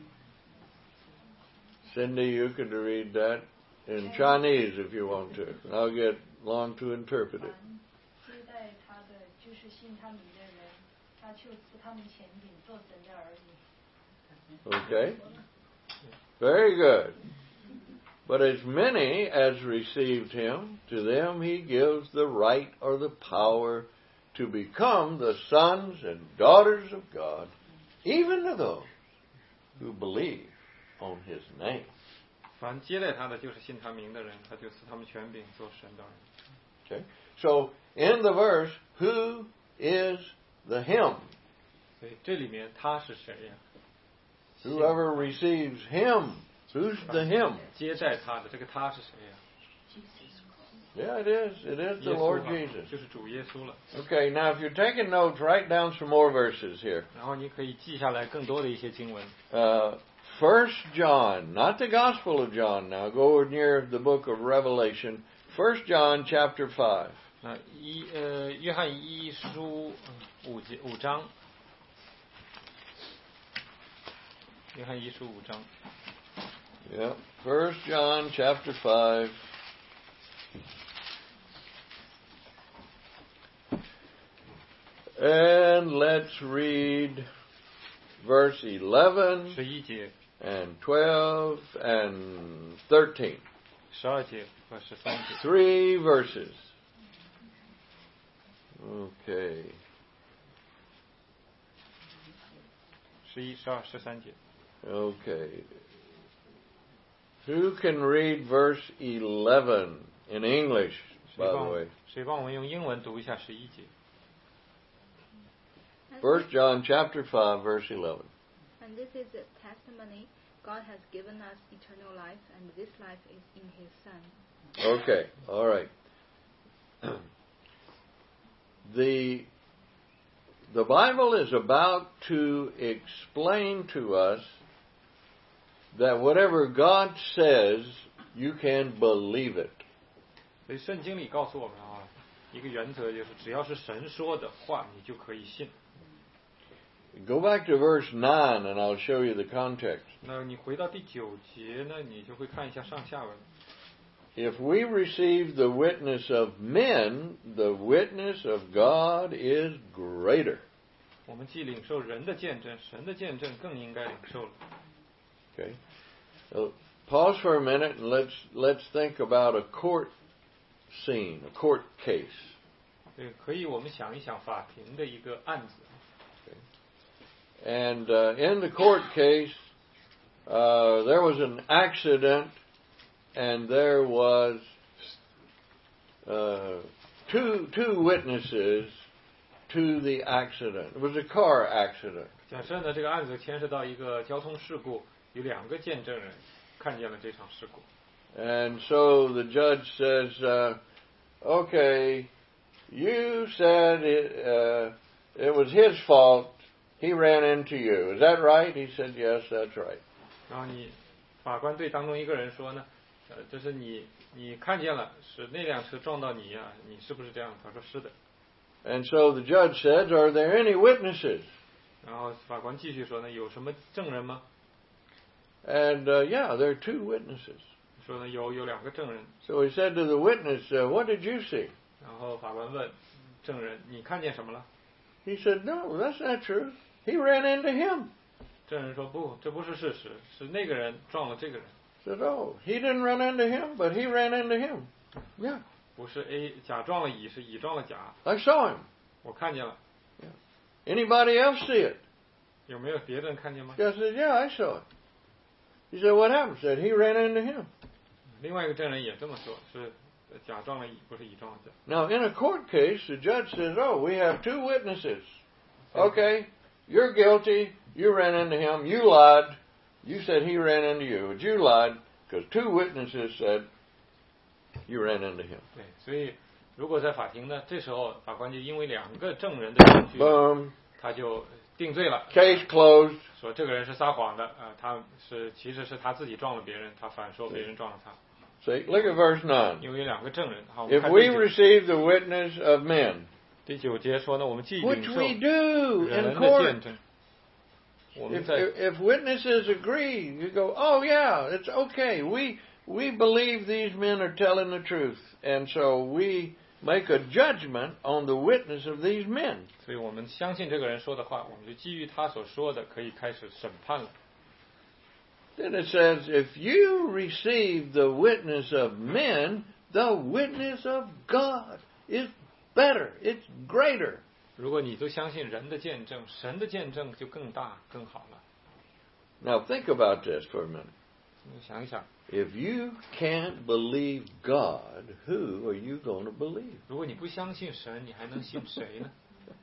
Cindy, you could read that in Chinese if you want to. I'll get Long to interpret it. 接待他的就是信他名的人，他就赐他们权柄做神的儿女。 Okay? Very good. But as many as received him, to them he gives the right or the power to become the sons and daughters of God, even to those who believe on his name. 凡接待他的，就是信他名的人，他就赐他们权柄做神的儿女。 Okay? So, in the verse, who is the him? 所以这里面他是谁呀？ Whoever receives him. Who's the him? 接待他的这个他是谁呀？ Yeah, it is. It is the 耶稣 Lord 啊 Jesus. 就是主耶稣了。 Okay, now if you're taking notes, write down some more verses here. 然后你可以记下来更多的一些经文。 Uh, First John, not the Gospel of John now. Go near the book of Revelation. First John chapter five. 那一呃，约翰一书五节五章，约翰一书五章。 Yeah, First John chapter five. And let's read verse eleven 十一节、 and twelve and thirteen. 十二节和十三节。 Three verses. Okay. 十一、十二、十三节。 Okay. Who can read verse eleven in English, 谁 by 帮 the 我 way? 谁帮我们用英文读一下十一节？ First John chapter five, verse eleven. And this is the testimony: God has given us eternal life, and this life is in His Son. Okay, all right. The the Bible is about to explain to us that whatever God says, you can believe it. 所以圣经里告诉我们啊，一个原则就是，只要是神说的话，你就可以信。 Go back to verse nine and I'll show you the context. 那你回到第九节呢，你就会看一下上下文。 If we receive the witness of men, the witness of God is greater. 我们既领受人的见证，神的见证更应该领受了。 Okay. So pause for a minute and let's let's think about a court scene, a court case. 对，可以我们想一想法庭的一个案子。 And uh, in the court case, uh, there was an accident, and there was uh, two two witnesses to the accident. It was a car accident. 假设呢，这个案子牵涉到一个交通事故，有两个见证人看见了这场事故。 And so the judge says, uh, "Okay, you said it, uh, it was his fault. He ran into you. Is that right?" He said, "Yes, that's right." 然后你法官对当中一个人说呢，呃，这是你你看见了，是那辆车撞到你呀、啊，你是不是这样？他说是的。 And so the judge says, "Are there any witnesses?" 然后法官继续说呢，有什么证人吗？ And uh, yeah, there are two witnesses. 说呢，有有两个证人。 So he said to the witness, uh, "What did you see?" 然后法官问证人，你看见什么了？ He said, "No, that's not true. He ran into him." 证人说不，这不是事实，是那个人撞了这个人。 Said, "Oh, he didn't run into him, but he ran into him." Yeah, 不是 A 甲撞了乙，是乙撞了甲。 I saw him. 我看见了。 Anybody else see it? 有没有别人看见吗？ The guy said, "Yeah, I saw it." He said, "What happened?" Said, "He ran into him." 另外一个证人也这么说，是甲撞了乙，不是乙撞了甲。 Now, in a court case, the judge says, "Oh, we have two witnesses. Okay, you're guilty. You ran into him. You lied. You said he ran into you, but you lied because two witnesses said you ran into him." 对，所以如果在法庭呢，这时候法官就因为两个证人的证据， Boom. 他就定罪了， Case closed. 说这个人是撒谎的，啊、呃，他是其实是他自己撞了别人，他反说别人撞了他。 See, look at verse nine. 因为有两个证人，好，我们 If 看 we 第九 receive the witness of men, 第九节说呢，我们既领 which 受 we do 人 in 的 court, 见证，我们 if, 在 if, if witnesses agree, you go, "Oh yeah, it's okay. We we believe these men are telling the truth, and so we make a judgment on the witness of these men." 所以我们相信这个人说的话，我们就基于他所说的，可以开始审判了。 Then it says, "If you receive the witness of men, the witness of God is better. It's greater." 如果你都相信人的见证，神的见证就更大更好了。 Now think about this for a minute. 你想一想， If you can't believe God, who are you going to believe? 如果你不相信神，你还能信谁呢？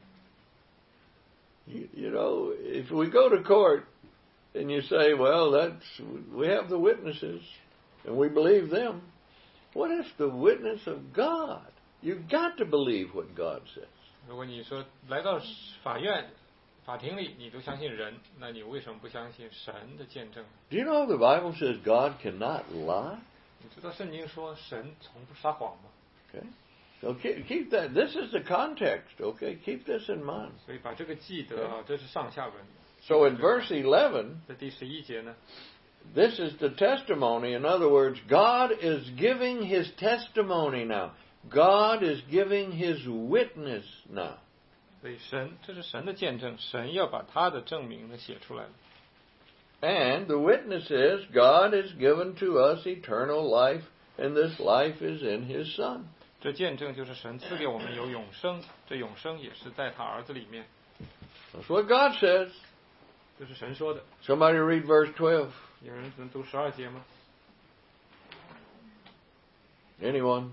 You, you know, if we go to court and you say, "Well, that's we have the witnesses and we believe them," what if the witness of God? You've got to believe what God says. 如果你说来到法院、法庭里，你都相信人，那你为什么不相信神的见证？ Do you know the Bible says God cannot lie? 你知道圣经说神从不撒谎吗？ Okay, so keep, keep that. This is the context. Okay, keep this in mind. 所以把这个记得啊，这是上下文。 So in verse eleven, 在第十一节呢， this is the testimony. In other words, God is giving His testimony now. God is giving His witness now. 所以神这是神的见证，神要把他的证明呢写出来了。 And the witness is God has given to us eternal life, and this life is in His Son. 这见证就是神赐给我们有永生，这永生也是在他儿子里面。 That's what God says. 这是神说的。 Somebody read verse twelve. 有人能读十二节吗？ Anyone?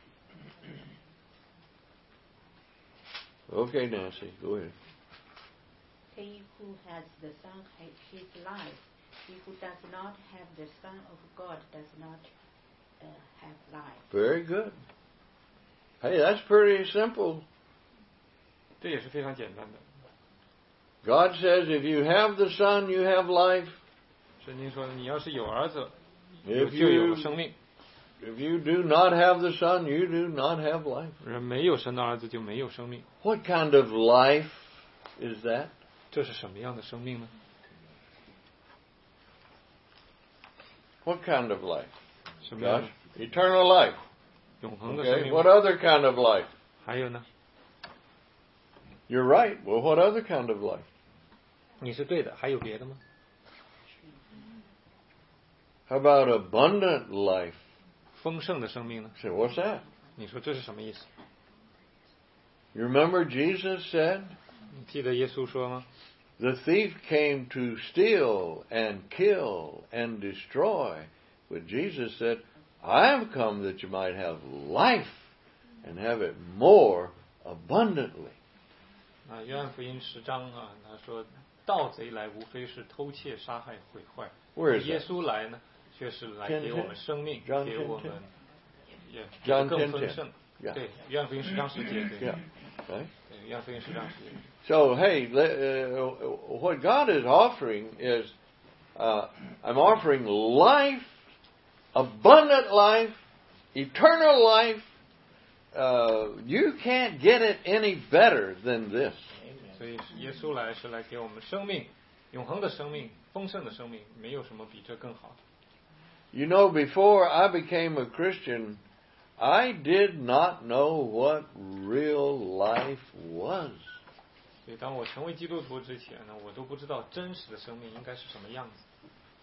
Okay, Nancy, go ahead. He who has the Son has his life. He who does not have the Son of God does not uh, have life. Very good. Hey, that's pretty simple. 这也是非常简单的。 God says if you have the Son, you have life. 圣经说，你要是有儿子， If 就有 you, 生命； if you do not have the Son, you do not have life. 人没有神的儿子就没有生命。 What kind of life is that? 这是什么样的生命呢？ What kind of life? 什么样 Gosh, 的 eternal life. 永恒的生 Okay, 命 what other kind of life? 还有呢？ You're right. Well, what other kind of life? 你是对的，还有别的吗？ How about abundant life? 丰盛的生命呢？ Say, what's that? 你说这是什么意思？ You remember Jesus said, 你记得耶稣说吗？ The thief came to steal and kill and destroy. But Jesus said, I have come that you might have life and have it more abundantly. 啊，约翰福音十章啊，他说盗贼来无非是偷窃、杀害、毁坏。 Where is 耶 that? 稣来呢，却是来给我们生命， John 给我们 ten, 也 John 更 ten, 丰 ten. 盛。 Yeah. 对，约翰福音十章十节，对， Yeah. Right? 对，约翰福音十章十节。 So, hey, uh, what God is offering is, uh, I'm offering life, abundant life, eternal life. Uh, you can't get it any better than this. 所以耶稣来是来给我们生命，永恒的生命，丰盛的生命，没有什么比这更好。 You know, before I became a Christian, I did not know what real life was. 所以当我成为基督徒之前呢，我都不知道真实的生命应该是什么样子。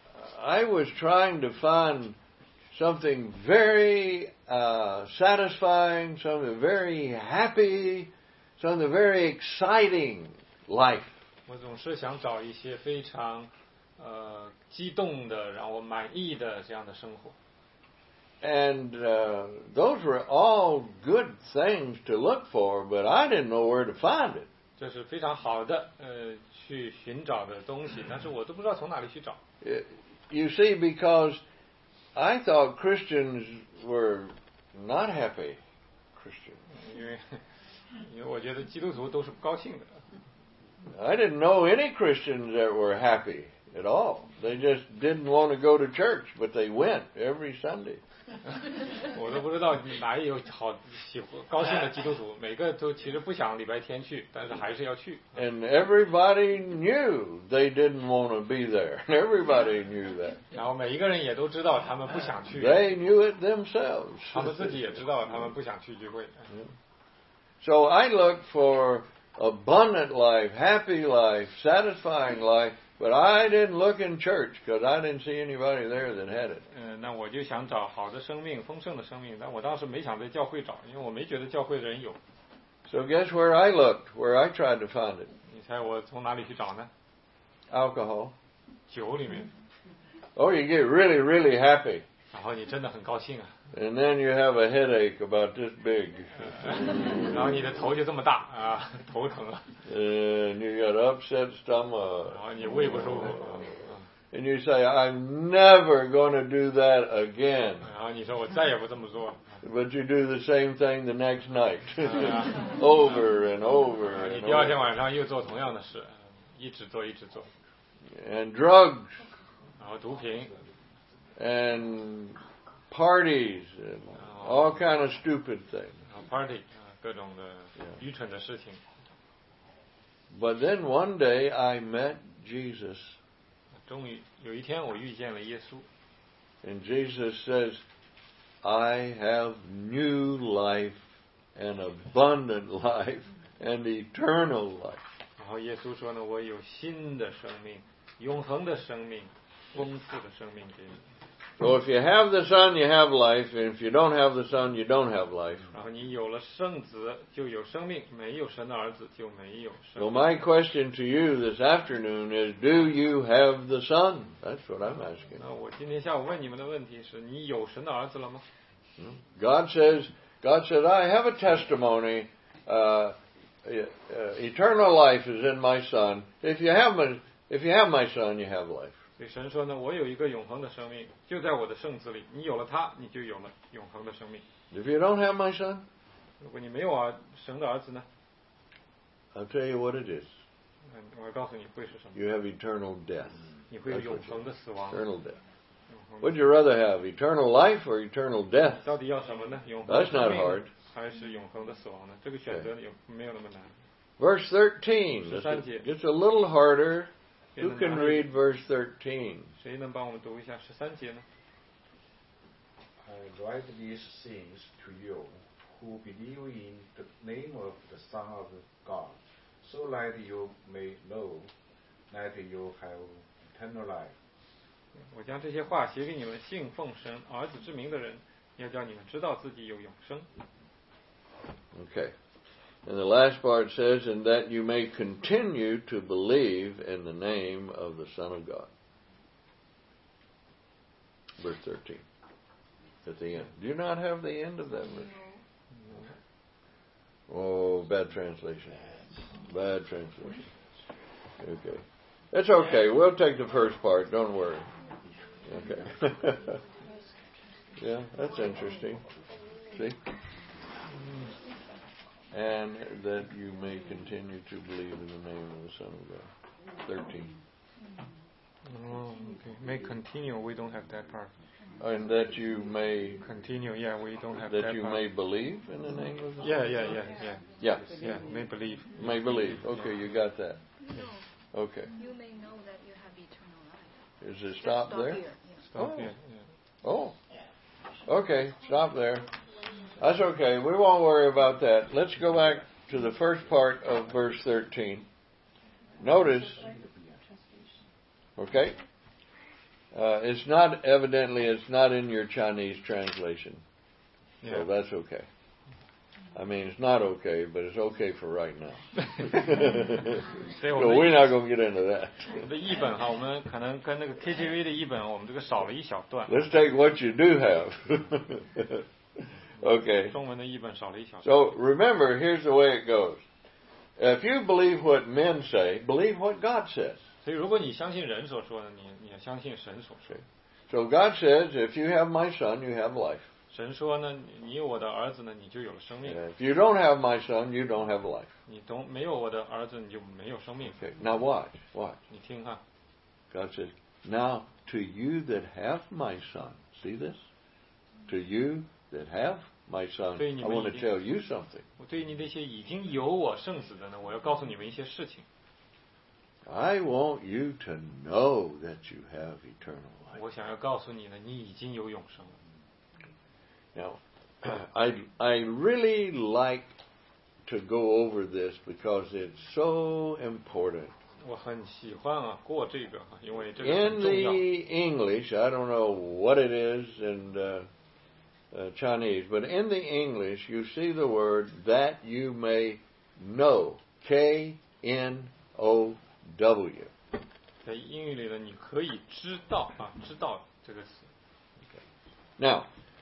I was trying to find something very uh, satisfying, something very happy, something very exciting life. 我总是想找一些非常呃激动的，让我满意的这样的生活。 And uh, those were all good things to look for, but I didn't know where to find it. 这是非常好的呃去寻找的东西，但是我都不知道从哪里去找。 You see, because I thought Christians were not happy Christians. 因为因为我觉得基督徒都是不高兴的。 I didn't know any Christians that were happy at all. They just didn't want to go to church, but they went every Sunday. 我都不知道哪有好喜欢高兴的基督徒，每个都其实不想礼拜天去，但是还是要去。 And everybody knew they didn't want to be there. Everybody knew that. 然后每一个人也都知道他们不想去。 They knew it themselves. 他们自己也知道他们不想去聚会。 So I looked for abundant life, happy life, satisfying life, but I didn't look in church because I didn't see anybody there that had it. 嗯，那我就想找好的生命、丰盛的生命，但我当时没想在教会找，因为我没觉得教会的人有。 So guess where I looked, where I tried to find it? 你猜我从哪里去找呢？ Alcohol. 酒里面。 Oh, you get really, really happy. 然后你真的很高兴啊。 And then you have a headache about this big. 然后你的头就这么大啊，头疼了。 And you got upset stomach. 然后你胃不舒服。 And you say, I'm never going to do that again. 然后你说我再也不这么做。 But you do the same thing the next night. Over and over. 你第二天晚上又做同样的事，一直做一直做。 And drugs. 然后毒品。 And parties and all kind of stupid things. Party 各种的愚蠢的事情。 But then one day I met Jesus. 终于有一天我遇见了耶稣。 And Jesus says, I have new life and abundant life and eternal life. 然后耶稣说呢，我有新的生命，永恒的生命，丰富的生命给你。 So if you have the Son, you have life, and if you don't have the Son, you don't have life. 然后你有了圣子，就有生命；没有神的儿子，就没有生 So 命。 my question to you this afternoon is, do you have the Son? That's what I'm asking. 那我今天下午问你们的问题是：你有神的儿子了吗？ God says, God says, I have a testimony. Uh, uh, eternal life is in my Son. If you have my, if you have my Son, you have life. 所以神说呢，我有一个永恒的生命，就在我的圣子里。你有了它，你就有了永恒的生命。 If you don't have my Son, 如果你没有儿神的儿子呢？ I'll tell you what it is. 嗯，我告诉你会是什么？ You have eternal death. 你会有永恒的死亡。 Eternal death. Would you rather have eternal life or eternal death? 到底要什么呢？永恒的 That's 生 not 命 hard. 还是永恒的死亡呢？这个选择有没有那么难？ Verse thirteen. It's a, it's a little harder. Who can read verse thirteen? 谁能帮我们读一下十三节呢？ I write these things to you who believe in the name of the Son of God, so that you may know that you have eternal life. 我将这些话写给你们信奉神儿子之名的人，要叫你们知道自己有永生。 Okay. And the last part says, and that you may continue to believe in the name of the Son of God. Verse thirteen. At the end. Do you not have the end of that verse? No. Oh, bad translation. Bad translation. Okay. It's okay. We'll take the first part. Don't worry. Okay. Yeah, that's interesting. See? And that you may continue to believe in the name of the Son of God. Thirteen. Oh, okay. May continue. We don't have that part. And that you may continue. Yeah, we don't have that, that you part. may believe in the name of the Yeah, Son? yeah, yeah, yeah. Yeah. Yeah, may believe. May believe. Okay, you got that. No. Okay. You may know that you have eternal life. Is it Just stop stop there? here. Yeah. Stop Oh. here. Yeah. Oh. Okay, stop there. That's okay. We won't worry about that. Let's go back to the first part of verse thirteen. Notice, okay, uh, it's not, evidently, it's not in your Chinese translation. Yeah. So that's okay. I mean, it's not okay, but it's okay for right now. 所以我 So 们 we're not going to get into that. 我们的译本哈，我们可能跟那个 K J V 的译本，我们这个少了一小段。 Let's take what you do have. Okay. 中文的译本少了一小段。 So remember, here's the way it goes. If you believe what men say, believe what God says. 所以如果你相信人所说的，你你也相信神所说。 So God says, if you have my son, you have life. 神说呢，你有我的儿子呢，你就有了生命。 And if you don't have my son, you don't have life. 你都没有我的儿子，你就没有生命。 Okay. Now watch, watch. 你听哈， God says, now to you that have my son, see this? To you that have my son, I want to tell you something. 我对于你那些已经有我圣子的呢，我要告诉你们一些事情。 I want you to know that you have eternal life. 我想要告诉你呢，你已经有永生了。 Now, I I really like to go over this because it's so important. 我很喜欢啊过这个哈，因为这个 In 很 the 重要。 English, I don't know what it is in uh, uh, Chinese, but in the English, you see the word that you may know. K N O W. 在英语里呢，你可以知道啊，知道这个词。 Now,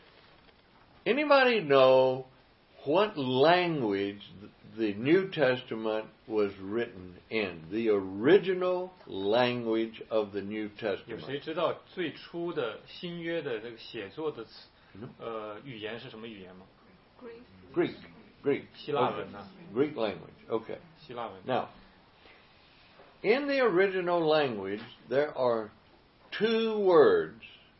anybody know what language the New Testament was written in? The original language of the New 有 Testament. 谁知道最初的新约的这个写作的词，呃，语言是什么语言吗？ Greek. Greek. 希腊文呢？ Greek language. Okay. 希腊文。 Now, in the original language, there are two words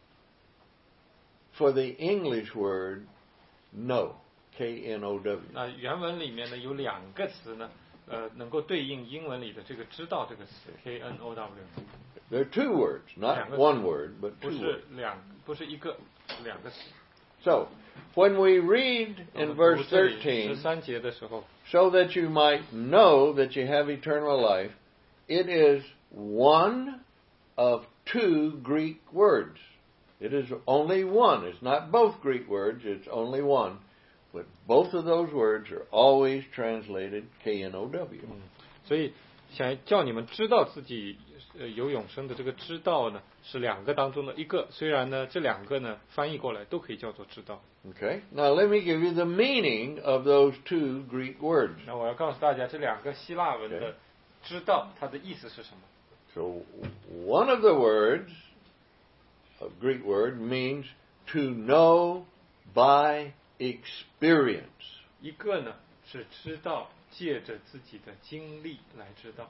for the English word know. K N O W. 那原文里面呢有两个词呢，呃，能够对应英文里的这个知道这个词 K N O W。 There are two words, not one word, but 不 two 是 words. 两，不是一个，两个词。 So, when we read in verse 十 thirteen, 三节的时候， so that you might know that you have eternal life, it is one of two Greek words. It is only one. It's not both Greek words, it's only one. But both of those words are always translated K N O W. 所以想叫你们知道自己呃有永生的这个知道呢，是两个当中的一个。虽然呢，这两个呢翻译过来都可以叫做知道。 Okay? Now let me give you the meaning of those two Greek words. 那我要告诉大家，这两个希腊文的知道它的意思是什么？ So one of the words, a Greek word, means to know by experience. 一个呢是知道，借着自己的经历来知道。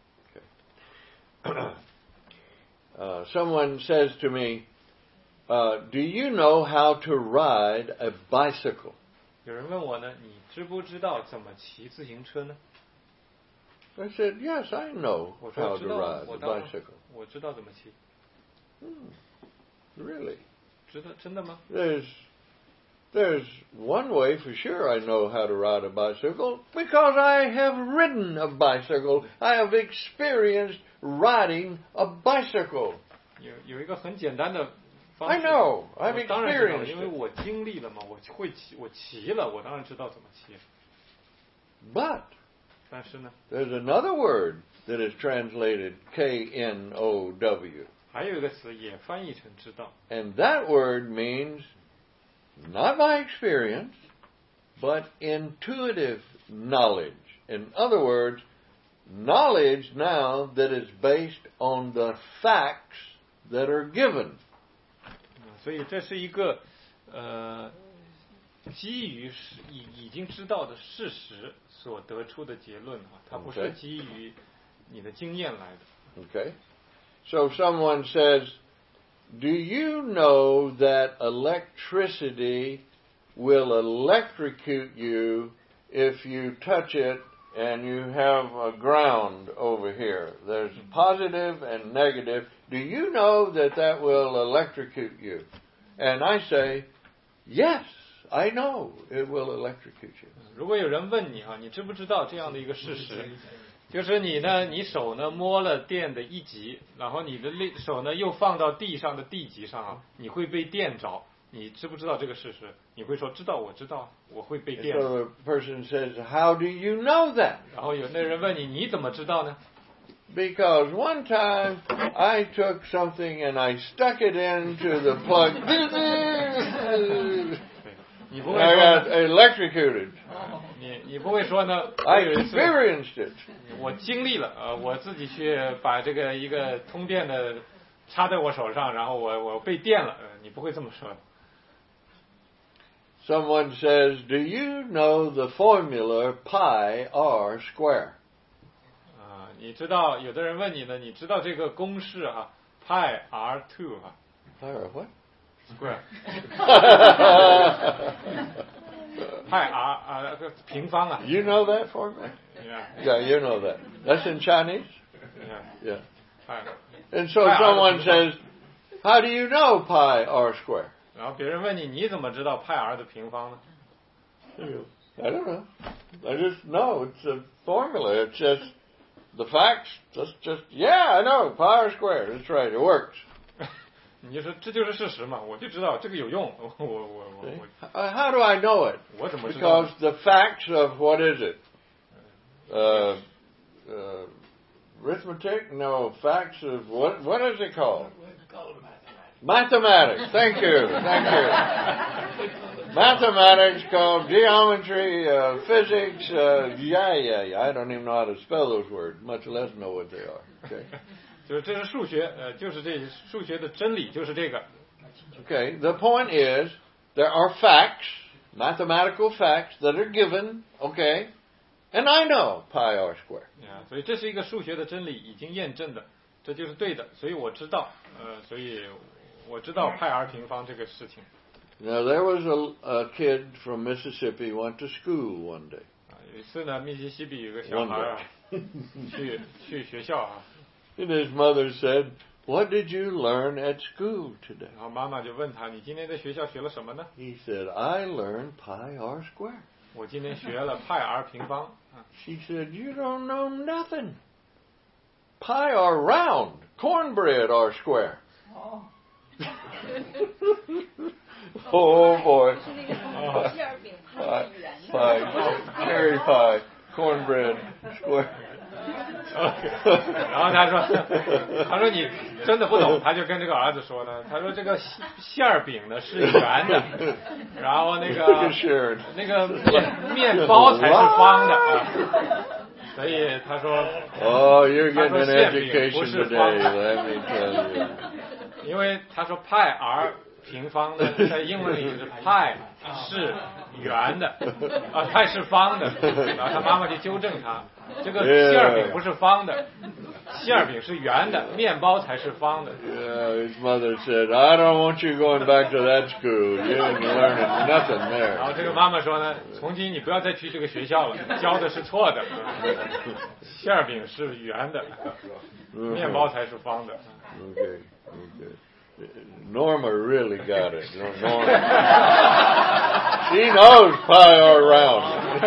Uh, someone says to me, uh, do you know how to ride a bicycle? 有人问我呢，你知不知道怎么骑自行车呢？ I said, yes, I know 我 how 说 to 知道， ride 我 a 当然 bicycle. 我知道怎么骑。 Hmm. Really? 知道真的吗？ There's, there's one way for sure I know how to ride a bicycle because I have ridden a bicycle. I have experienced riding a bicycle. 有有一个很简单的方式。 I know. I've 我当然知道， experienced 因为 it. 我经历了嘛，我会骑，我骑了，我当然知道怎么骑。 But 但是呢， there's another word that is translated K N O W. 还有一个词也翻译成知道， And that word means not by experience, but intuitive knowledge. In other words, knowledge now that is based on the facts that are given. 所以这是一个呃基于是已已经知道的事实所得出的结论啊，它不是 Okay. 基于你的经验来的。 Okay? So someone says, do you know that electricity will electrocute you if you touch it and you have a ground over here? There's positive and negative. Do you know that that will electrocute you? And I say, yes, I know it will electrocute you. 如果有人问你哈，你知不知道这样的一个事实？就是你呢，你手呢摸了电的一极，然后你的另手呢又放到地上的地极上啊，你会被电着。你知不知道这个事实？你会说知道，我知道，我会被电。 So the person says, how do you know that? 然后有那人问你，你怎么知道呢？ Because one time I took something and I stuck it into the plug. 你不会 I 说 got 呢， electrocuted. 你你不会说呢？ I 我有一次 experienced it. 我经历了，呃，我自己去把这个一个通电的插在我手上，然后我我被电了，呃，你不会这么说的。 Someone says, do you know the formula pi r square? 啊、你知道有的人问你呢，你知道这个公式啊 ，pi r two 啊 Pi r what? square pi r 啊、呃、平方啊 You know that formula? ，yeah Yeah, you know that. That's in Chinese? yeah Yeah. pi， And so Pi r someone 的平方 says, how do you know pi r square? 然后别人问你你怎么知道派 r 的平方呢？ I don't know. I just know it's a formula. It's just the facts. Just, just yeah, I know pi r square. That's right. It works. 你就说这就是事实嘛，我就知道这个有用，我我我我 See? 我 Uh, How do I know it? 我怎么知道 Because the facts of what is it? Uh, uh, arithmetic? No, facts of what? What is it called? Mathematics. Thank you. Thank you. Mathematics called geometry, uh, physics. Uh, yeah, yeah, yeah. I don't even know how to spell those words, much less know what they are. Okay. 就是这是数学，呃，就是这数学的真理就是这个。 Okay. The point is, there are facts, mathematical facts that are given. Okay. And I know pi r square. 啊，所以这是一个数学的真理，已经验证的，这就是对的，所以我知道，呃，所以我知道派 r 平方这个事情。 Now, there was a, a kid from Mississippi went to school one day. 啊，有一次呢，密西西比有个小孩啊，去去学校啊， And his mother said, what did you learn at school today? 然后妈妈就问他，你今天在学校学了什么呢？ He said, I learned pi r square. 我今天学了派 r 平方。啊 She said, you don't know nothing. Pi r round, cornbread r square. Oh boy. 是那个馅儿饼，它 Pie, 是圆的。 pie, cherry pie, cornbread square. 然后他说，他说你真的不懂，他就跟这个儿子说呢，他说这个馅馅儿饼呢是圆的，然后那个那个面面包才是方的啊，所以他说， Oh, you're 他 getting 说 an 馅饼不 education 是方 today, 的， let me tell you. 因为他说派 r 平方呢，在英文里是派是圆的，啊派是方的，然后他妈妈就纠正他，这个馅儿饼不是方的，馅儿饼是圆的，面包才是方的。 Yeah, his mother said, I don't want you going back to that school. You ain't learning nothing 然后 there. 这个妈妈说呢，从今你不要再去这个学校了，教的是错的，馅儿饼是圆的，面包才是方的。 Okay, okay. Norma really got it. Norma. She knows pi r round.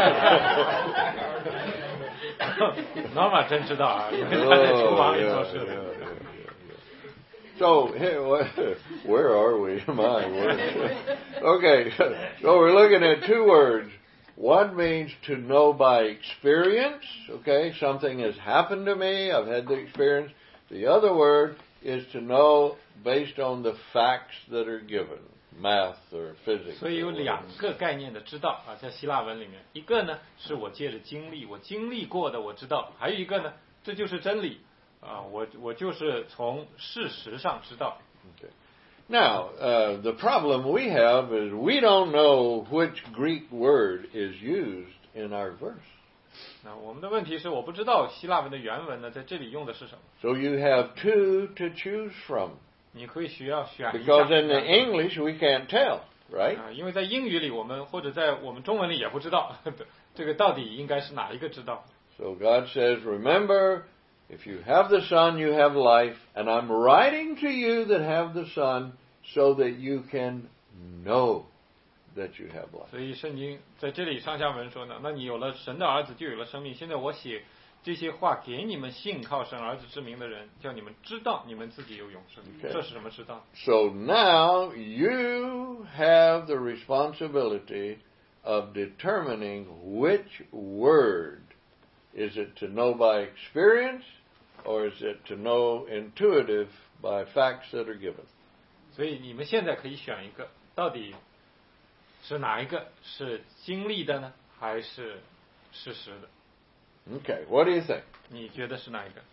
Norma 真知道啊，因为她在厨房里做事 yeah, 的。 yeah, yeah. So, hey, what, where are we? My word. Okay, so we're looking at two words. One means to know by experience. Okay, something has happened to me. I've had the experience. The other word is to know based on the facts that are given, math or physics. 所以有两个概念的知道啊，在希腊文里面，一个呢是我借着经历，我经历过的我知道；还有一个呢，这就是真理啊，我我就是从事实上知道。 Okay. Now, uh, the problem we have is we don't know which Greek word is used in our verse. 那我们的问题是，我不知道希腊文的原文呢，在这里用的是什么。 So you have two to choose from. 你可以需要选一 Because 下 in the English we can't tell, right? 啊，因为在英语里，我们或者在我们中文里也不知道这个到底应该是哪一个知道。 So God says, remember, if you have the Son, you have life, and I'm writing to you that have the Son, so that you can know that you have life. 所以圣经在这里上下文说呢，那你有了神的儿子，就有了生命。现在我写这些话给你们信靠神儿子之名的人，叫你们知道你们自己有永生。 Okay. 这是什么知道？ So now you have the responsibility of determining which word. Is it to know by experience, or is it to know intuitive by facts that are given? 所以你们现在可以选一个，到底是哪一个是经历的呢，还是事实的？ Okay, what do you think? 你觉得是哪一个？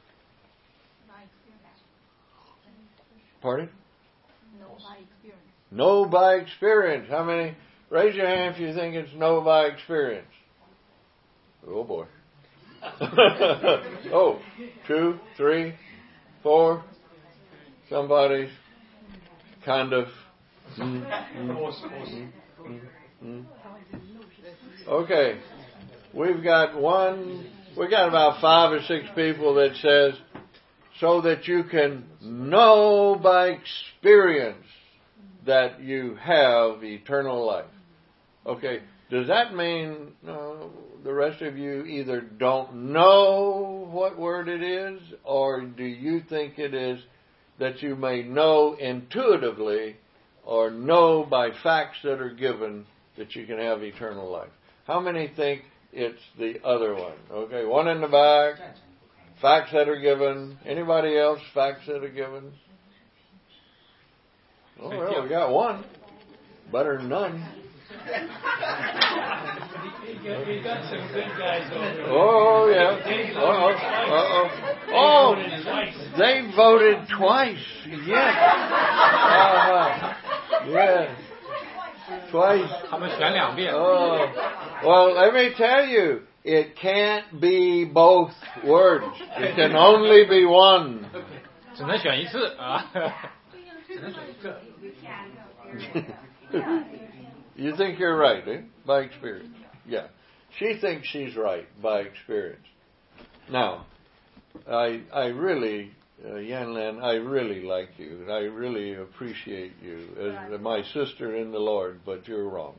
Pardon? No by experience. Know by experience. How many? Raise your hand if you think it's know by experience. Oh boy. Oh, two, three, four. Somebody's kind of. Mm, mm, mm, mm, mm. Okay, we've got one. We got about five or six people that says, so that you can know by experience that you have eternal life. Okay, does that mean uh, the rest of you either don't know what word it is, or do you think it is that you may know intuitively or know by facts that are given that you can have eternal life? How many think it's the other one? Okay, one in the back. Facts that are given. Anybody else? Facts that are given? Oh, well, we got one. Better than none. We got some good guys over there. Oh, yeah. Uh-oh. Uh-oh. Oh, they voted twice. Yes. Uh-huh. Yes. Twice. 他们选两遍。 Oh. Well, let me tell you, it can't be both words. It can only be one. 只能选一次啊。 You think you're right, eh? By experience. Yeah. She thinks she's right by experience. Now, I I really, uh, Yanlan, I really like you. I really appreciate you as my sister in the Lord, but you're wrong.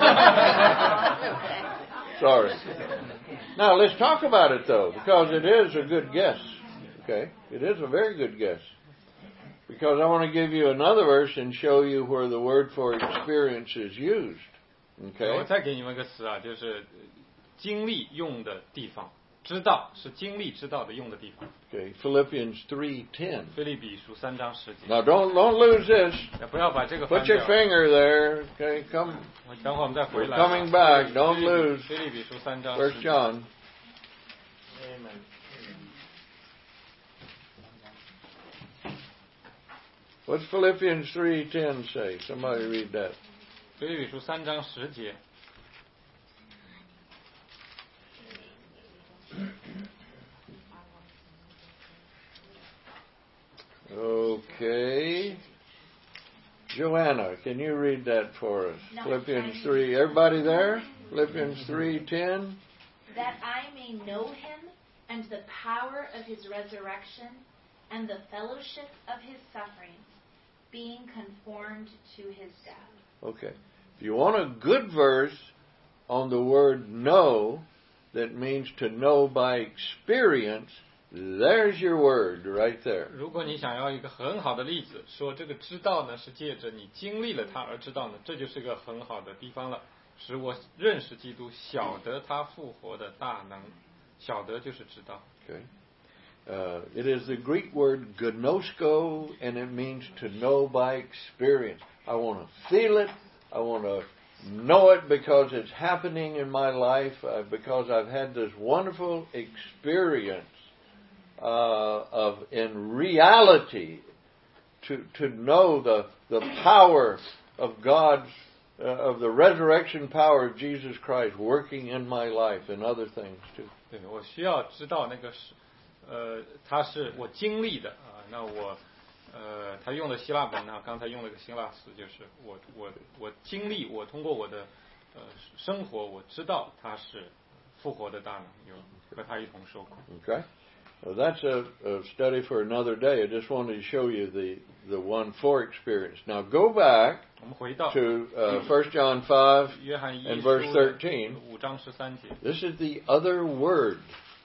Sorry. Now, let's talk about it, though, because it is a good guess. Okay? It is a very good guess. Because I want to give you another verse and show you where the word for experience is used. 我 Okay? 再给你们一个词啊，就是经历用的地方，知道是经历知道的用的地方。 Okay, Philippians three ten. 腓立比书三章十节。 Now don't don't lose this. 不要把这个翻 Put 掉。 your finger there. Okay, come. 等会儿我们再回 We're 来。 coming back. Don't lose. 腓立比书三章十 First 节。 John. What's Philippians three ten say? Somebody read that. 腓立比书三章十节。 Okay. Joanna, can you read that for us? Philippians three. Everybody there? Philippians three ten. That I may know him and the power of his resurrection and the fellowship of his sufferings, being conformed to his death. Okay. If you want a good verse on the word know, that means to know by experience, there's your word right there. 如果你想要一个很好的例子，说这个知道呢是借着你经历了它而知道呢，这就是个很好的地方了。 使我认识基督，晓得他复活的大能。晓得就是知道。 Okay. Uh, it is the Greek word gnosko, and it means to know by experience. I want to feel it. I want to know it because it's happening in my life, uh, because I've had this wonderful experience uh, of, in reality, to to know the the power of God's uh, of the resurrection power of Jesus Christ working in my life and other things too. 对，我需要知道那个是，呃，它是我经历的啊。那我，呃，他用的希腊文呢，刚才用了个希腊词，就是我我我经历，我通过我的呃生活，我知道他是复活的大能，有和他一同受苦。 Okay. Well, that's a, a study for another day. I just wanted to show you the, the one for experience. Now go back to uh, First John five and verse thirteen. This is the other word.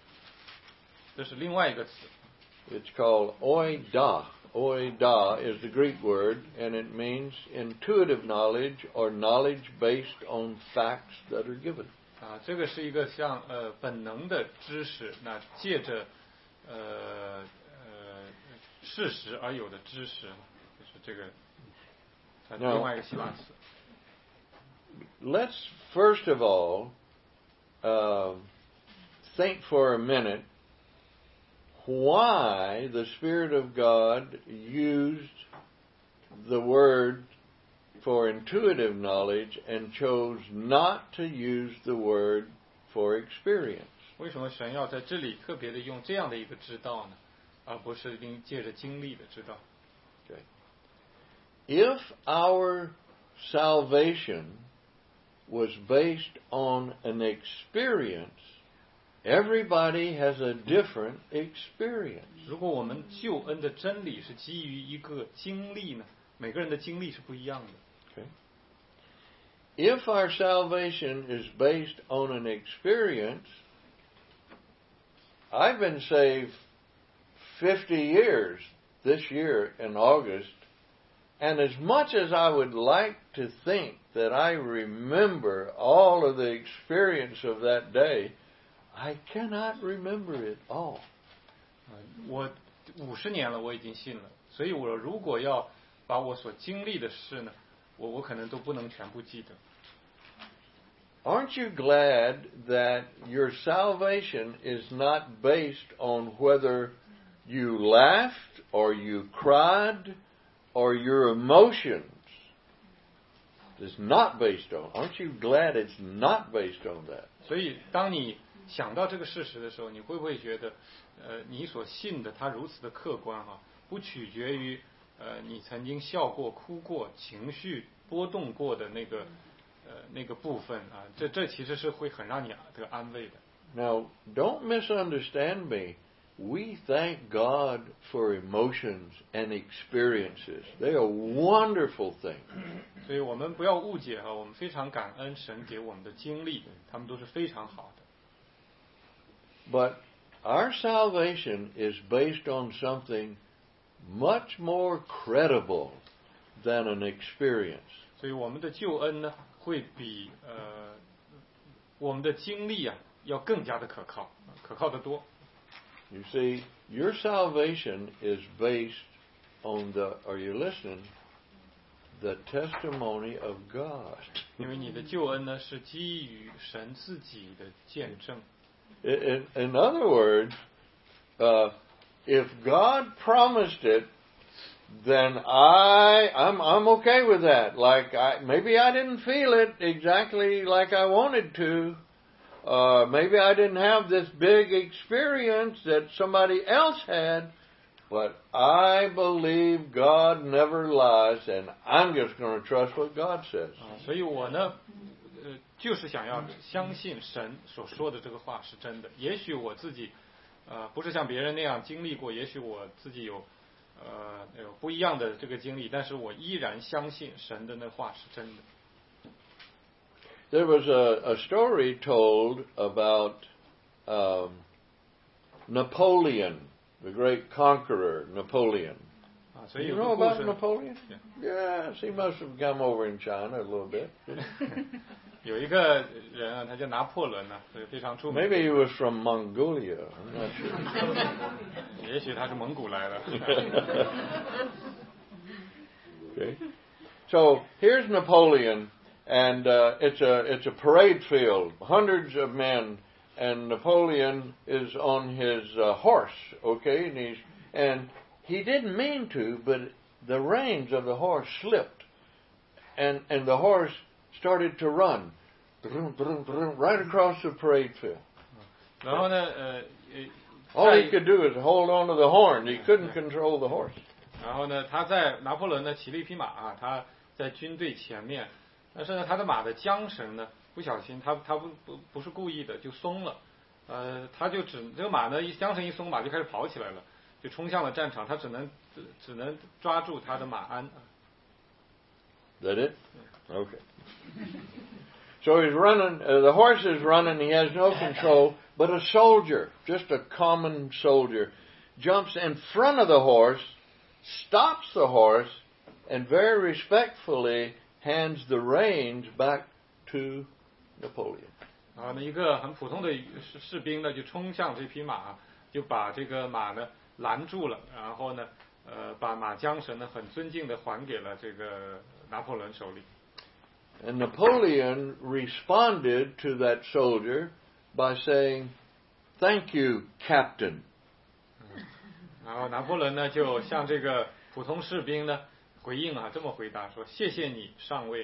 It's called oida. Oida is the Greek word, and it means intuitive knowledge or knowledge based on facts that are given. 啊，这个是一个像呃本能的知识，那借着呃呃事实而有的知识，就是这个它另外一个希腊词。 Let's first of all uh, think for a minute why the Spirit of God used the word for intuitive knowledge and chose not to use the word for experience. 为什么神要在这里特别的用这样的一个知道呢，而不是借着经历的知道？ Okay. If our salvation was based on an experience, everybody has a different experience. 如果我们救恩的真理是基于一个经历呢，每个人的经历是不一样的。 Okay. If our salvation is based on an experience, I've been saved fifty years this year in August, and as much as I would like to think that I remember all of the experience of that day, I cannot remember it all. 我五十年了，我已经信了，所以我如果要把我所经历的事呢，我我可能都不能全部记得。 Aren't you glad that your salvation is not based on whether you laughed or you cried or your emotions? It's not based on. Aren't you glad it's not based on that? 所以，当你想到这个事实的时候，你会不会觉得，呃，你所信的它如此的客观哈，不取决于呃你曾经笑过、哭过、情绪波动过的那个呃那个部分啊，这这其实是会很让你这个安慰的。 Now, don't misunderstand me. We thank God for emotions and experiences. They are wonderful things. 所以我们不要误解哈，我们非常感恩神给我们的经历，他们都是非常好的。 But our salvation is based on something much more credible than an experience. 所以我们的救恩呢，会比呃我们的经历啊要更加的可靠，可靠得多。 You see, your salvation is based on the, are you listening? The testimony of God. 因为你的救恩呢是基于神自己的见证。 In, in other words, uh, if God promised it, then I, I'm, I'm okay with that. Like I, maybe I didn't feel it exactly like I wanted to. Uh, maybe I didn't have this big experience that somebody else had, but I believe God never lies, and I'm just going to trust what God says. 所以我呢，呃，就是想要相信神所说的这个话是真的。也许我自己，呃，不是像别人那样经历过，也许我自己有，呃，有不一样的这个经历，但是我依然相信神的那话是真的。 There was a, a story told about um, Napoleon, the great conqueror Napoleon. You know about Napoleon? Yeah. Yes, he must have come over in China a little bit. 有一个人啊，他叫拿破仑呢，是非常著名。 Maybe he was from Mongolia. I'm not sure. 也许他是蒙古来的。 Okay. So here's Napoleon, and uh, it's a it's a parade field, hundreds of men, and Napoleon is on his uh, horse. Okay, and he's and he didn't mean to, but the reins of the horse slipped, and and the horse started to run, right across the parade field. 然后呢，呃， All he could do is hold on to the horn. He couldn't control the horse. 然后呢，他在拿破仑呢骑了一匹马啊，他在军队前面，但是呢，他的马的缰绳呢不小心，他他不不不是故意的就松了，呃，他就只这个马呢一缰绳一松，马就开始跑起来了，就冲向了战场，他只能只只能抓住他的马鞍。 That it? Okay. So he's running. Uh, the horse is running. He has no control. But a soldier, just a common soldier, jumps in front of the horse, stops the horse, and very respectfully hands the reins back to Napoleon. 啊，那一个很普通的士士兵呢，就冲向这匹马，就把这个马呢拦住了，然后呢，呃，把马缰绳呢很尊敬的还给了这个拿破仑手里。 And Napoleon responded to that soldier by saying, "Thank you, Captain." 然后拿破仑呢就向这个普通士兵呢回应啊，这么回答说：“谢谢你，上尉。”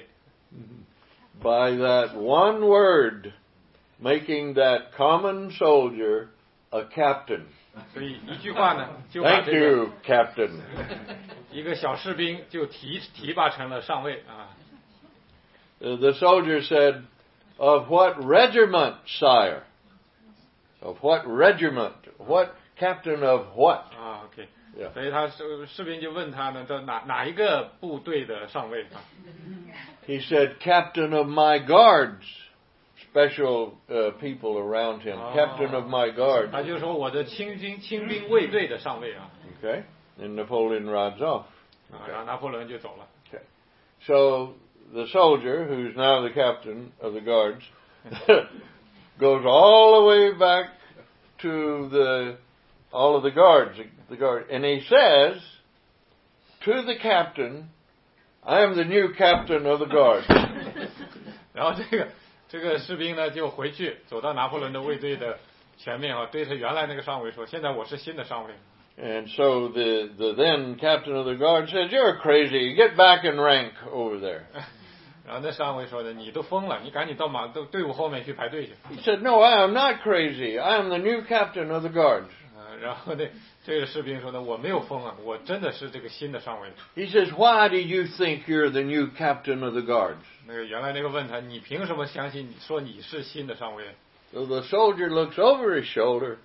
By that one word, making that common soldier a captain. 所以一句话呢，就把 Thank 这个 you, Captain. 一个小士兵就提提拔成了上尉啊。 Uh, the soldier said, "Of what regiment, sire? Of what regiment? What captain of what?" 啊 ，OK， Yeah. 所以他士士兵就问他呢，这哪哪一个部队的上尉啊？ He said, "Captain of my guards." Special uh, people around him. Captain of my guards. 他就说我的清军清兵卫队的上尉啊。 Okay, and Napoleon rides off. 啊，然后拿破仑就走了。 Okay, so the soldier, who's now the captain of the guards, goes all the way back to the all of the guards, the guard, and he says to the captain, "I am the new captain of the guard." 然后这个这个士兵呢就回去走到拿破仑的卫队的前面啊，对他原来那个上尉说：“现在我是新的上尉。” And so the the then captain of the guard said, "You're crazy. Get back in rank over there." 然后那上尉说的：“你都疯了，你赶紧到马队队伍后面去排队去。” He said, "No, I am not crazy. I am the new captain of the guards." 呃，然后那这个士兵说呢：“我没有疯啊，我真的是这个新的上尉。” He says, "Why did you think you're the new captain of the guards?" 那个原来那个问他：“你凭什么相信你说你是新的上尉？” So the soldier looks over his shoulder.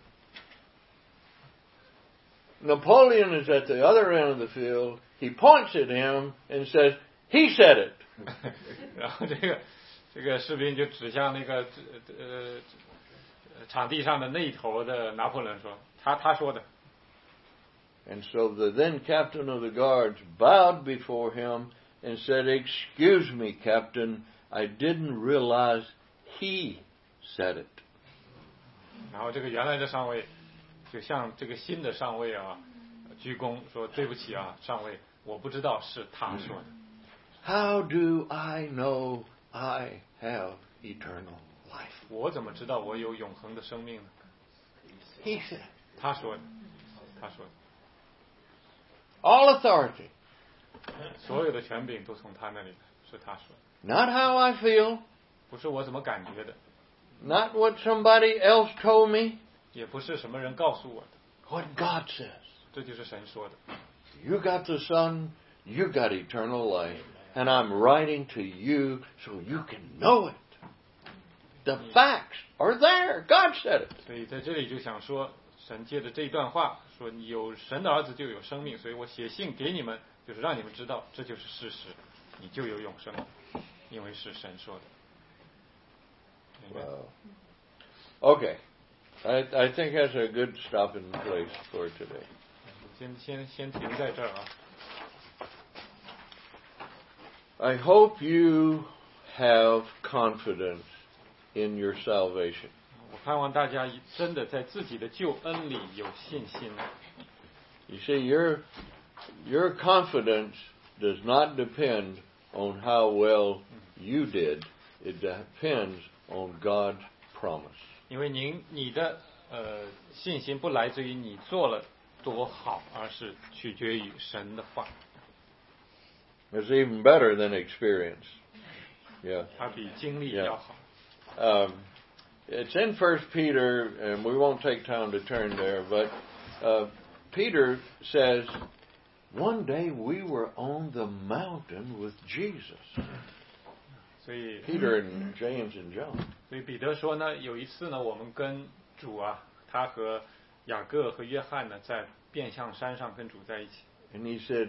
Napoleon is at the other end of the field. He points at him and says, "He said it." 然后这个这个士兵就指向那个呃场地上的那一头的拿破仑说：“他他说的。” And so the then captain of the guards bowed before him and said, "Excuse me, Captain, I didn't realize he said it." 然后这个原来的上尉就向这个新的上尉啊鞠躬说：“对不起啊，上尉，我不知道是他说的。” How do I know I have eternal life? 我怎么知道我有永恒的生命呢？ He said. 他说的，他说的。 All authority. 所有的权柄都从他那里来，是他说的。 Not how I feel. 不是我怎么感觉的， Not what somebody else told me. 也不是什么人告诉我的， What God says. 这就是神说的。 You got the Son. You got eternal life. And I'm writing to you so you can know it. The facts are there. God said it. 所以在这里就想说，神借着这一段话说，你有神的儿子就有生命，所以我写信给你们，就是让你们知道这就是事实，你就有永生，因为是神说的。 Wow. Okay. I, I think that's a good stopping place for today. 先先先停在这儿啊。 I hope you have confidence in your salvation. 我盼望大家真的在自己的救恩里有信心。 You see, your your confidence does not depend on how well you did. It depends on God's promise. 因为您你的呃信心不来自于你做了多好，而是取决于神的话。 It's even better than experience. Yeah. 它比经历要好。 Um, it's in First Peter, and we won't take time to turn there, but uh, Peter says, one day we were on the mountain with Jesus. 所以 Peter and James and John. 所以彼得说呢，有一次呢，我们跟主啊，他和雅各和约翰呢，在变相山上跟主在一起。 And he said,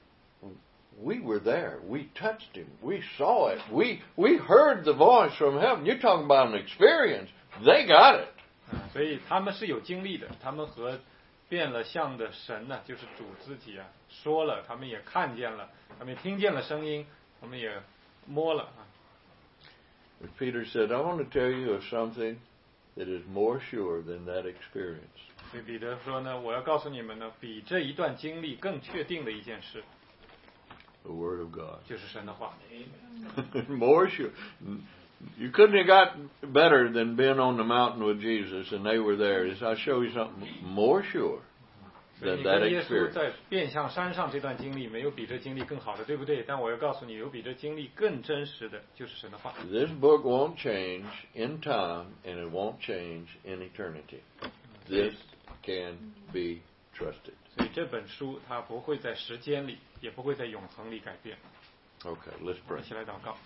we were there. We touched him. We saw it. We we heard the voice from heaven. You're talking about an experience. They got it. 所以他们是有经历的，他们和变了相的神呢，就是主自己啊，说了，他们也看见了，他们也听见了声音，他们也摸了啊。 But Peter said, I want to tell you of something that is more sure than that experience. 所以彼得说呢，我要告诉你们呢，比这一段经历更确定的一件事。 The Word of God. 就是神的话。 More sure. You couldn't have got better than being on the mountain with Jesus and they were there. I'll show you something more sure than that 耶稣 experience. 在变相山上这段经历没有比这经历更好的，对不对？但我要告诉你，有比这经历更真实的，就是神的话。 This book won't change in time and it won't change in eternity. This can be trusted. 所以这本书它不会在时间里，也不会在永恒里改变。 Okay, let's pray. 一起来祷告。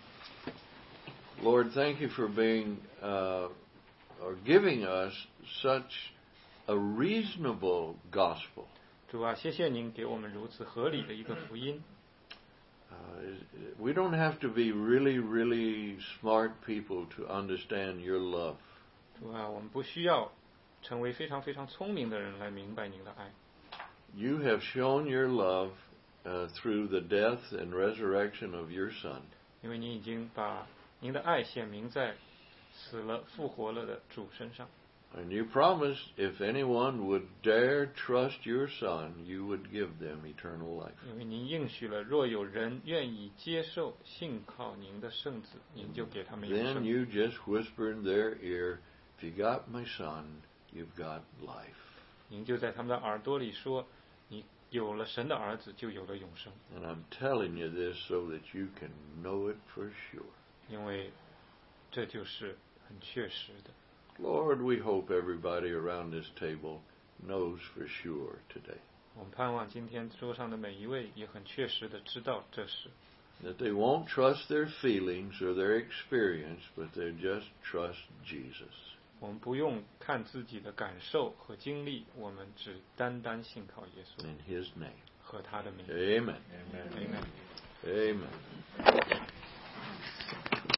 Lord, thank you for being uh, or giving us such a reasonable gospel. 主啊，谢谢您给我们如此合理的一个福音。 Uh, we don't have to be really, really smart people to understand your love. 主啊，我们不需要成为非常非常聪明的人来明白您的爱。 You have shown your love uh, through the death and resurrection of your Son. 因为您已经把您的爱显明在死了复活了的主身上。 And you promised if anyone would dare trust your Son, you would give them eternal life. 因为您应许了，若有人愿意接受信靠您的圣子，您就给他们永 Then 生。 you just whisper in their ear, if you got my Son, you've got life. 您就在他们的耳朵里说，你有了神的儿子，就有了永生。 And I'm telling you this so that you can know it for sure. 因为这就是很确实的。 Lord, we hope everybody around this table knows for sure today. 我们盼望今天桌上的每一位也很确实的知道这事。 That they won't trust their feelings or their experience, but they just trust Jesus. 我们不用看自己的感受和经历，我们只单单信靠耶稣。 In His name. 和他的名。 Amen. Amen. Amen.